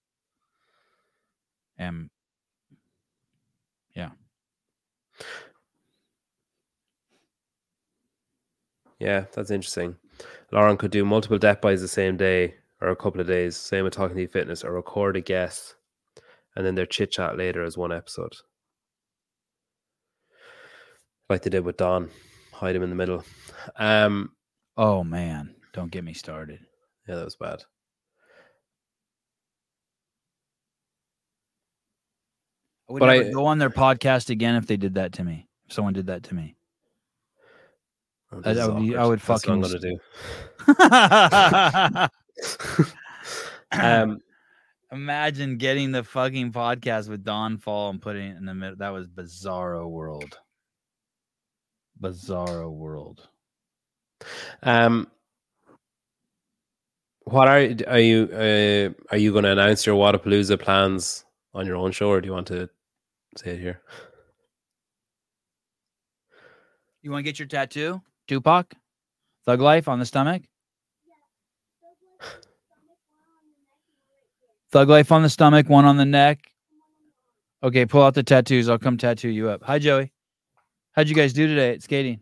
And yeah. Yeah, that's interesting. Lauren could do multiple death buys the same day or a couple of days. Same with Talking to Fitness, or record a guest and then their chit chat later as one episode, like they did with Don. Hide him in the middle. Um, Oh man, don't get me started. yeah, that was bad. I would But never I- go on their podcast again if they did that to me. If someone did that to me. Oh, I- this I is would be- I awkward. would That's what I'm fucking gonna do. um, Imagine getting the fucking podcast with Don Fall and putting it in the middle. That was Bizarro World. Bizarro World. um, what are are you uh, are you going to announce your Wadapalooza plans on your own show, or do you want to say it here? You want to get your tattoo? Tupac? Thug Life on the stomach? Thug Life on the stomach, one on the neck. Okay, pull out the tattoos. I'll come tattoo you up. Hi, Joey. How'd you guys do today at skating?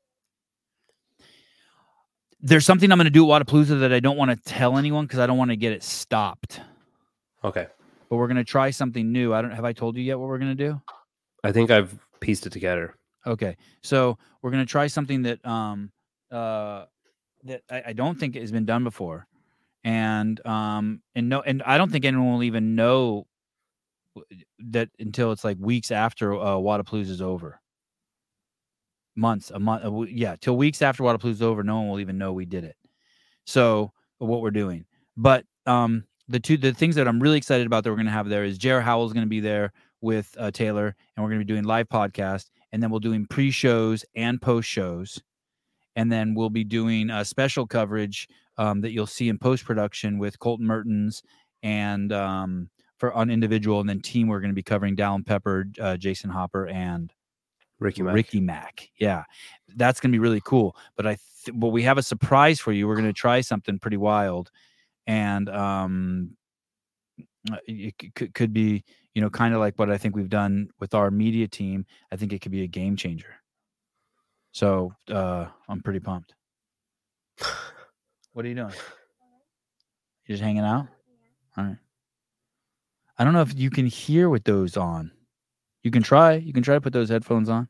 There's something I'm going to do at Wadapalooza that I don't want to tell anyone because I don't want to get it stopped. Okay, But we're going to try something new. I don't have I told you yet what we're going to do? I think I've pieced it together. Okay, so we're gonna try something that um uh that I, I don't think has been done before, and um and no and I don't think anyone will even know that until it's like weeks after uh, Wadapalooza is over. Months, a month, uh, yeah, till weeks after Wadapalooza is over, no one will even know we did it. So what we're doing, but um the two the things that I'm really excited about that we're gonna have there is Jared Howell's gonna be there. with uh, Taylor, and we're going to be doing live podcast, and then we'll doing pre-shows and post-shows, and then we'll be doing a special coverage um, that you'll see in post-production with Colton Mertens and um, for on individual, and then team we're going to be covering Dallin Pepper, uh, Jason Hopper, and Ricky Mack. Ricky Mack. Yeah, that's going to be really cool. But I, th- but we have a surprise for you. We're going to try something pretty wild, and um, it c- could could be, you know, kind of like what I think we've done with our media team. I think it could be a game changer. So uh, I'm pretty pumped. What are you doing? You just hanging out? All right. I don't know if you can hear with those on. You can try. You can try to put those headphones on.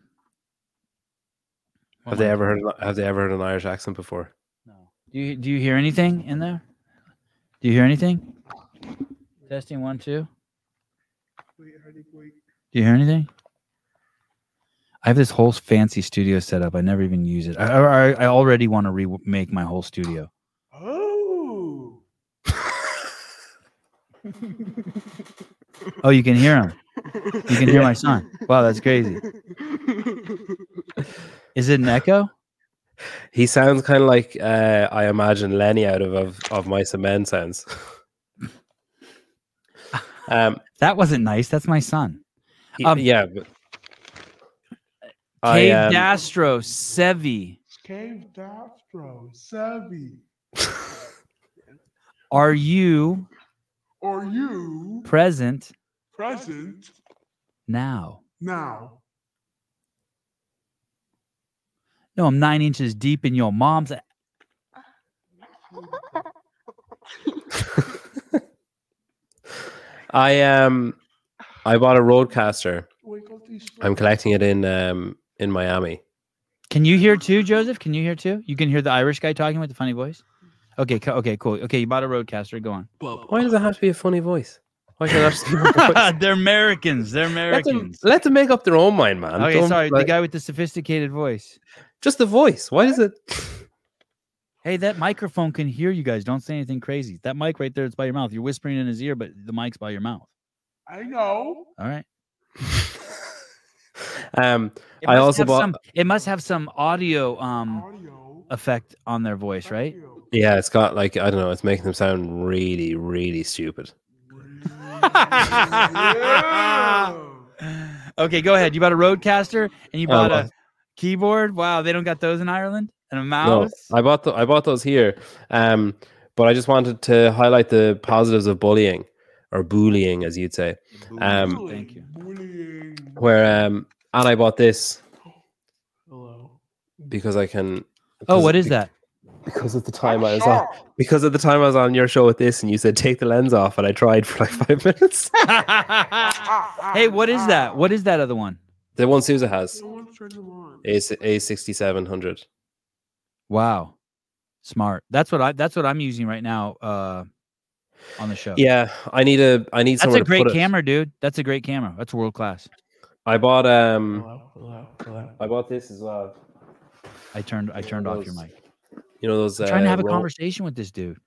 What Have they mic ever do you heard? Have they ever heard an Irish accent before? No. Do you do you hear anything in there? Do you hear anything? Testing one, two. Do you hear anything? I have this whole fancy studio set up. I never even use it. I I, I already want to remake my whole studio. Oh. Oh, you can hear him. You can hear my son. Wow, that's crazy. Is it an echo? He sounds kind of like uh, I imagine Lenny out of of, of Mice and Men sounds. um, That wasn't nice. That's my son. he- Um, yeah, but I, Cave um, Dastro Sevi. Cave Dastro, Savvy. Are you Are you present present now? now? No, I'm nine inches deep in your mom's. a- I um, I bought a Roadcaster. Wake up these I'm collecting it in um in Miami. Can you hear too, Joseph? Can you hear too? You can hear the Irish guy talking with the funny voice? Okay, co- okay, cool. Okay, you bought a Roadcaster. Go on. Why does it have to be a funny voice? Why can't that just be a voice? They're Americans. They're Let them, Americans. let them make up their own mind, man. Okay, Don't, sorry. like, The guy with the sophisticated voice. just the voice. Why does it? Hey, that microphone can hear you guys. Don't say anything crazy. That mic right there, it's by your mouth. You're whispering in his ear, but the mic's by your mouth. I know. All right. um, It I must also have bought. some, it must have some audio um Audio. effect on their voice, right? Audio. Yeah, it's got like I don't know. It's making them sound really, really stupid. Yeah. Okay, go ahead. You bought a Roadcaster and you Oh, bought well. a keyboard. Wow, they don't got those in Ireland, and a No, mouse. I bought the, I bought those here. Um, but I just wanted to highlight the positives of bullying or bullying, as you'd say. Um, Thank you. Bullying. Where um, and I bought this Hello. because I can. Oh, because- what is that? Because at the time I was on, because at the time I was on your show with this, and you said take the lens off, and I tried for like five minutes. Hey, what is that? What is that other one? The one Sousa has No one turned them on. a a sixty seven hundred. Wow, smart. That's what I. That's what I'm using right now. Uh, on the show. Yeah, I need a I need That's somewhere a to great put it. camera, dude. That's a great camera. That's world class. I bought um Hello. Hello. Hello. I bought this as well. I turned. I turned off your Those- mic. You know those. I'm trying to uh, have a roll- conversation with this dude.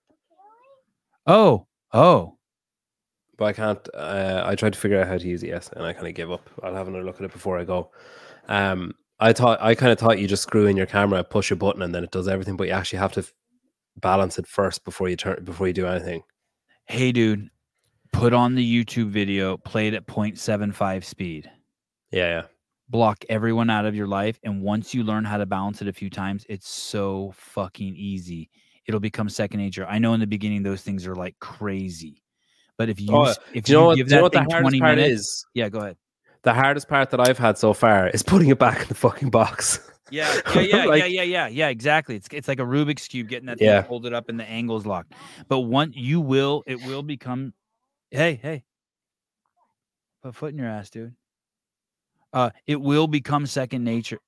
Oh, oh. But I can't. Uh, I tried to figure out how to use it, yes, and I kind of gave up. I'll have another look at it before I go. Um, I thought I kind of thought you just screw in your camera, push a button, and then it does everything. But you actually have to f- balance it first before you turn before you do anything. Hey, dude. Put on the YouTube video. Play it at point seven five speed. Yeah, yeah. Block everyone out of your life, and once you learn how to balance it a few times, it's so fucking easy. It'll become second nature. I know in the beginning those things are like crazy, but if you Oh, s- if Do you know you what? give Do you know that what the thing hardest twenty part minutes, is? yeah, go ahead. The hardest part that I've had so far is putting it back in the fucking box. Yeah, yeah, yeah, Like- yeah, yeah, yeah, yeah. Exactly. It's it's like a Rubik's cube getting that Yeah. thing folded up and the angles locked. But one, you will, it will become. Hey, hey, put a foot in your ass, dude. Uh, it will become second nature.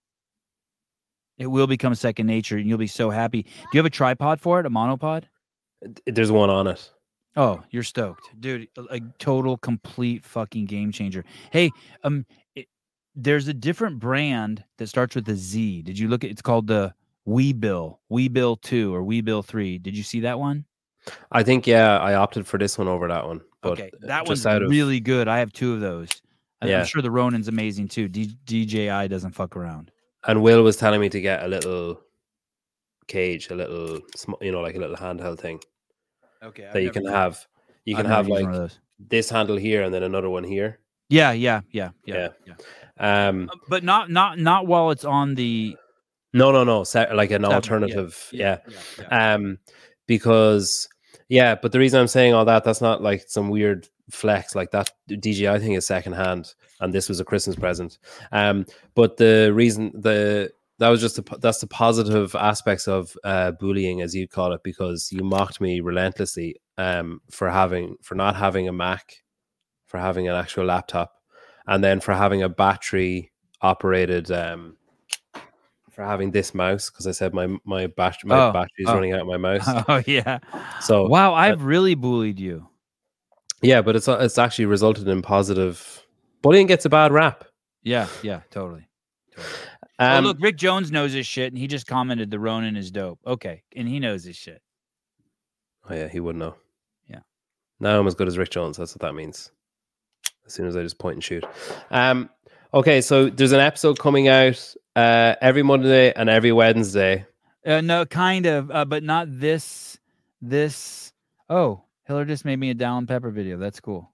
It will become second nature, and you'll be so happy. Do you have a tripod for it? A monopod? There's one on it. Oh, you're stoked, dude! A, a total, complete, fucking game changer. Hey, um, it, there's a different brand that starts with a Z. Did you look at? It's called the Weebill, Weebill Two or Weebill Three. Did you see that one? I think yeah, I opted for this one over that one. But Okay, that just one's out of really good. I have two of those. I- Yeah. I'm sure the Ronin's amazing too. D- DJI doesn't fuck around. And Will was telling me to get a little cage, a little, sm- you know, like a little handheld thing Okay, that you can have. You can have like this handle here and then another one here. Yeah, yeah, yeah, yeah, Yeah. yeah. Um, Uh, but not not not while it's on the no, no, no, se- like an seven, yeah, alternative. yeah, Yeah. yeah, yeah. Um, because yeah, but the reason I'm saying all that, that's not like some weird flex like that. D J I thing is secondhand, and this was a Christmas present. Um, but the reason the that was just a, that's the positive aspects of uh, bullying, as you call it, because you mocked me relentlessly um for having for not having a Mac, for having an actual laptop, and then for having a battery operated um for having this mouse, because I said my my battery my Oh, battery is oh. running out of my mouse. Oh yeah. So Wow, I've really bullied you. yeah, but it's it's actually resulted in positive. Bullying gets a bad rap. Yeah, yeah, totally. totally. Um, oh look, Rick Jones knows his shit, and he just commented the Ronin is dope. Okay, and he knows his shit. oh yeah, he would know. Yeah. Now I'm as good as Rick Jones. That's what that means. As soon as I just point and shoot. Um. Okay, so there's an episode coming out uh, every Monday and every Wednesday. Uh, no, kind of, uh, but not this. This. Oh, Hiller just made me a Dallin Pepper video. That's cool.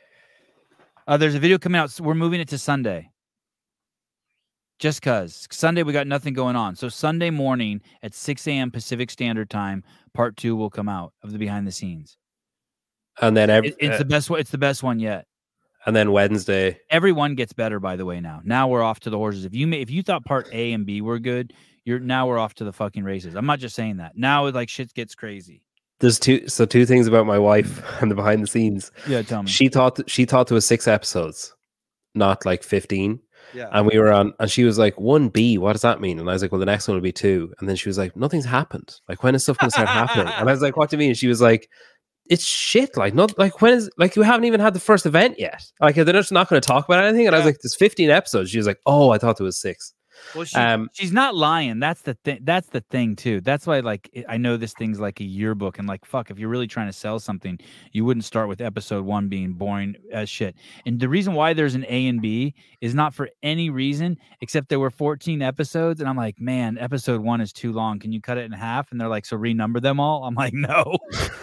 Uh, there's a video coming out. So we're moving it to Sunday. Just cause Sunday we got nothing going on. So Sunday morning at six a.m. Pacific Standard Time, part two will come out of the behind the scenes. And then every It, it's uh, the best one. It's the best one yet. and then Wednesday. Everyone gets better, by the way. Now, now we're off to the horses. If you ma- if you thought part A and B were good, you're now we're off to the fucking races. I'm not just saying that. Now it like shit gets crazy. There's two so two things about my wife and the behind the scenes. Yeah, tell me. She thought she thought there was six episodes, not like fifteen. Yeah. And we were on, and she was like, one B, what does that mean? And I was like, well, the next one will be two. And then she was like, nothing's happened. Like, when is stuff going to start happening? And I was like, what do you mean? And she was like, it's shit. Like, not like, when is, like, you haven't even had the first event yet. Like, they're just not going to talk about anything. And I was like, there's fifteen episodes. She was like, oh, I thought there was six. Well, she, Um, she's not lying. That's the thing. That's the thing too. That's why, like, it- I know this thing's like a yearbook, and like, fuck, if you're really trying to sell something, you wouldn't start with episode one being boring as shit. And the reason why there's an A and B is not for any reason except there were fourteen episodes, and I'm like, man, episode one is too long. Can you cut it in half? And they're like, so renumber them all. I'm like, no,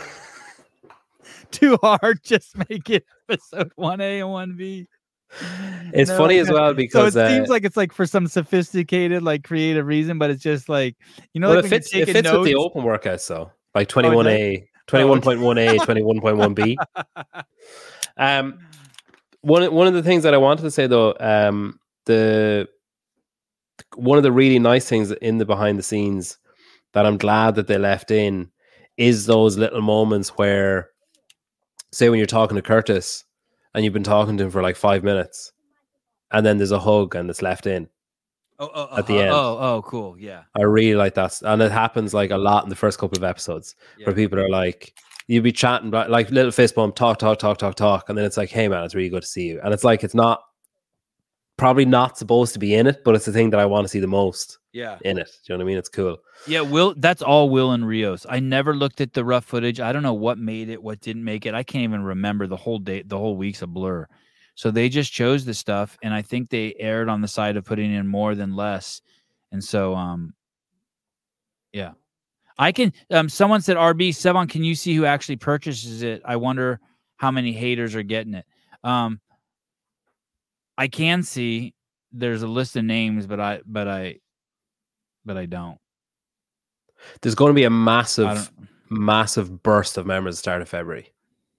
too hard. Just make it episode one A and one B. It's No, funny like, as well because so it seems uh, like it's like for some sophisticated, like creative reason, but it's just like, you know, well, like it when you're fits, it taking fits with the notes- open workouts, though. Like twenty-one A, twenty-one point one A, twenty-one point one B. Um, one one of the things that I wanted to say though, um, the one of the really nice things in the behind the scenes that I'm glad that they left in is those little moments where, say, when you're talking to Curtis and you've been talking to him for like five minutes, and then there's a hug and it's left in. Oh, oh, at the uh-huh. end. Oh, oh, cool. Yeah. I really like that, and it happens like a lot in the first couple of episodes Yeah. where people are like, you'll be chatting about like little fist bump, talk, talk, talk, talk, talk, and then it's like, hey man, it's really good to see you, and it's like it's not probably not supposed to be in it, but it's the thing that I want to see the most Yeah. in it. Do you know what I mean? It's cool. Yeah. Will, that's all Will and Rios. I never looked at the rough footage. I don't know what made it, what didn't make it. I can't even remember the whole day. The whole week's a blur. So they just chose the stuff, and I think they erred on the side of putting in more than less. And so, um, yeah, I can. Um, someone said, "R B Sevon, can you see who actually purchases it? I wonder how many haters are getting it." Um, I can see there's a list of names, but I, but I, but I don't. There's going to be a I massive, don't. massive burst of members at the start of February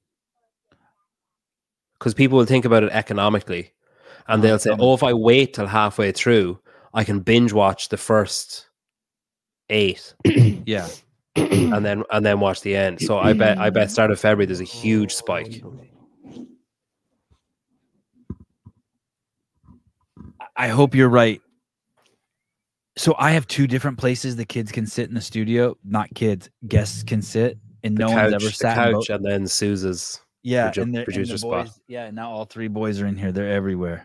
because people will think about it economically, and Uh, they'll say, tell me. "Oh, if I wait till halfway through, I can binge watch the first eight." Yeah. and then and then watch the end. So I bet I bet start of February there's a huge spike. I hope you're right. So I have two different places the kids can sit in the studio. Not kids, guests can sit, and The no couch, one's ever the sat. in both- couch, and then Sousa's. Yeah, produ- and, they're- and the producer spot. boys. Yeah, now all three boys are in here. They're everywhere.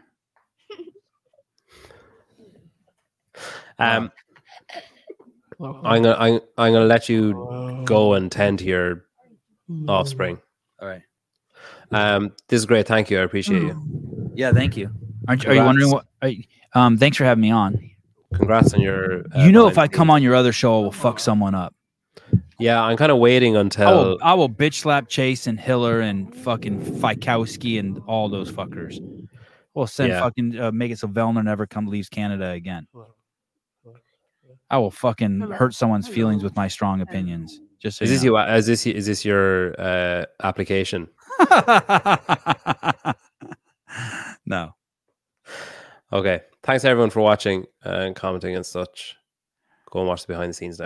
Um, I'm gonna I'm, I'm gonna let you go and tend to your offspring. All right. Um, this is great. Thank you. I appreciate you. Yeah, thank you. Aren't you, are you wondering Congrats. what? Are you, um, thanks for having me on. Congrats on your. Uh, You know, if behind I the come scenes. on your other show, I will fuck someone up. Yeah, I'm kind of waiting I until. will, I will bitch slap Chase and Hiller and fucking Fikowski and all those fuckers. We'll send Yeah. fucking uh, make it so Vellner never come leaves Canada again. Hello. Hello. I will fucking Hello. hurt someone's feelings Hello. with my strong opinions. Just so Is you this know. you? Is this is this your uh, application? No. Okay. Thanks everyone for watching and commenting and such. Go and watch the behind the scenes now.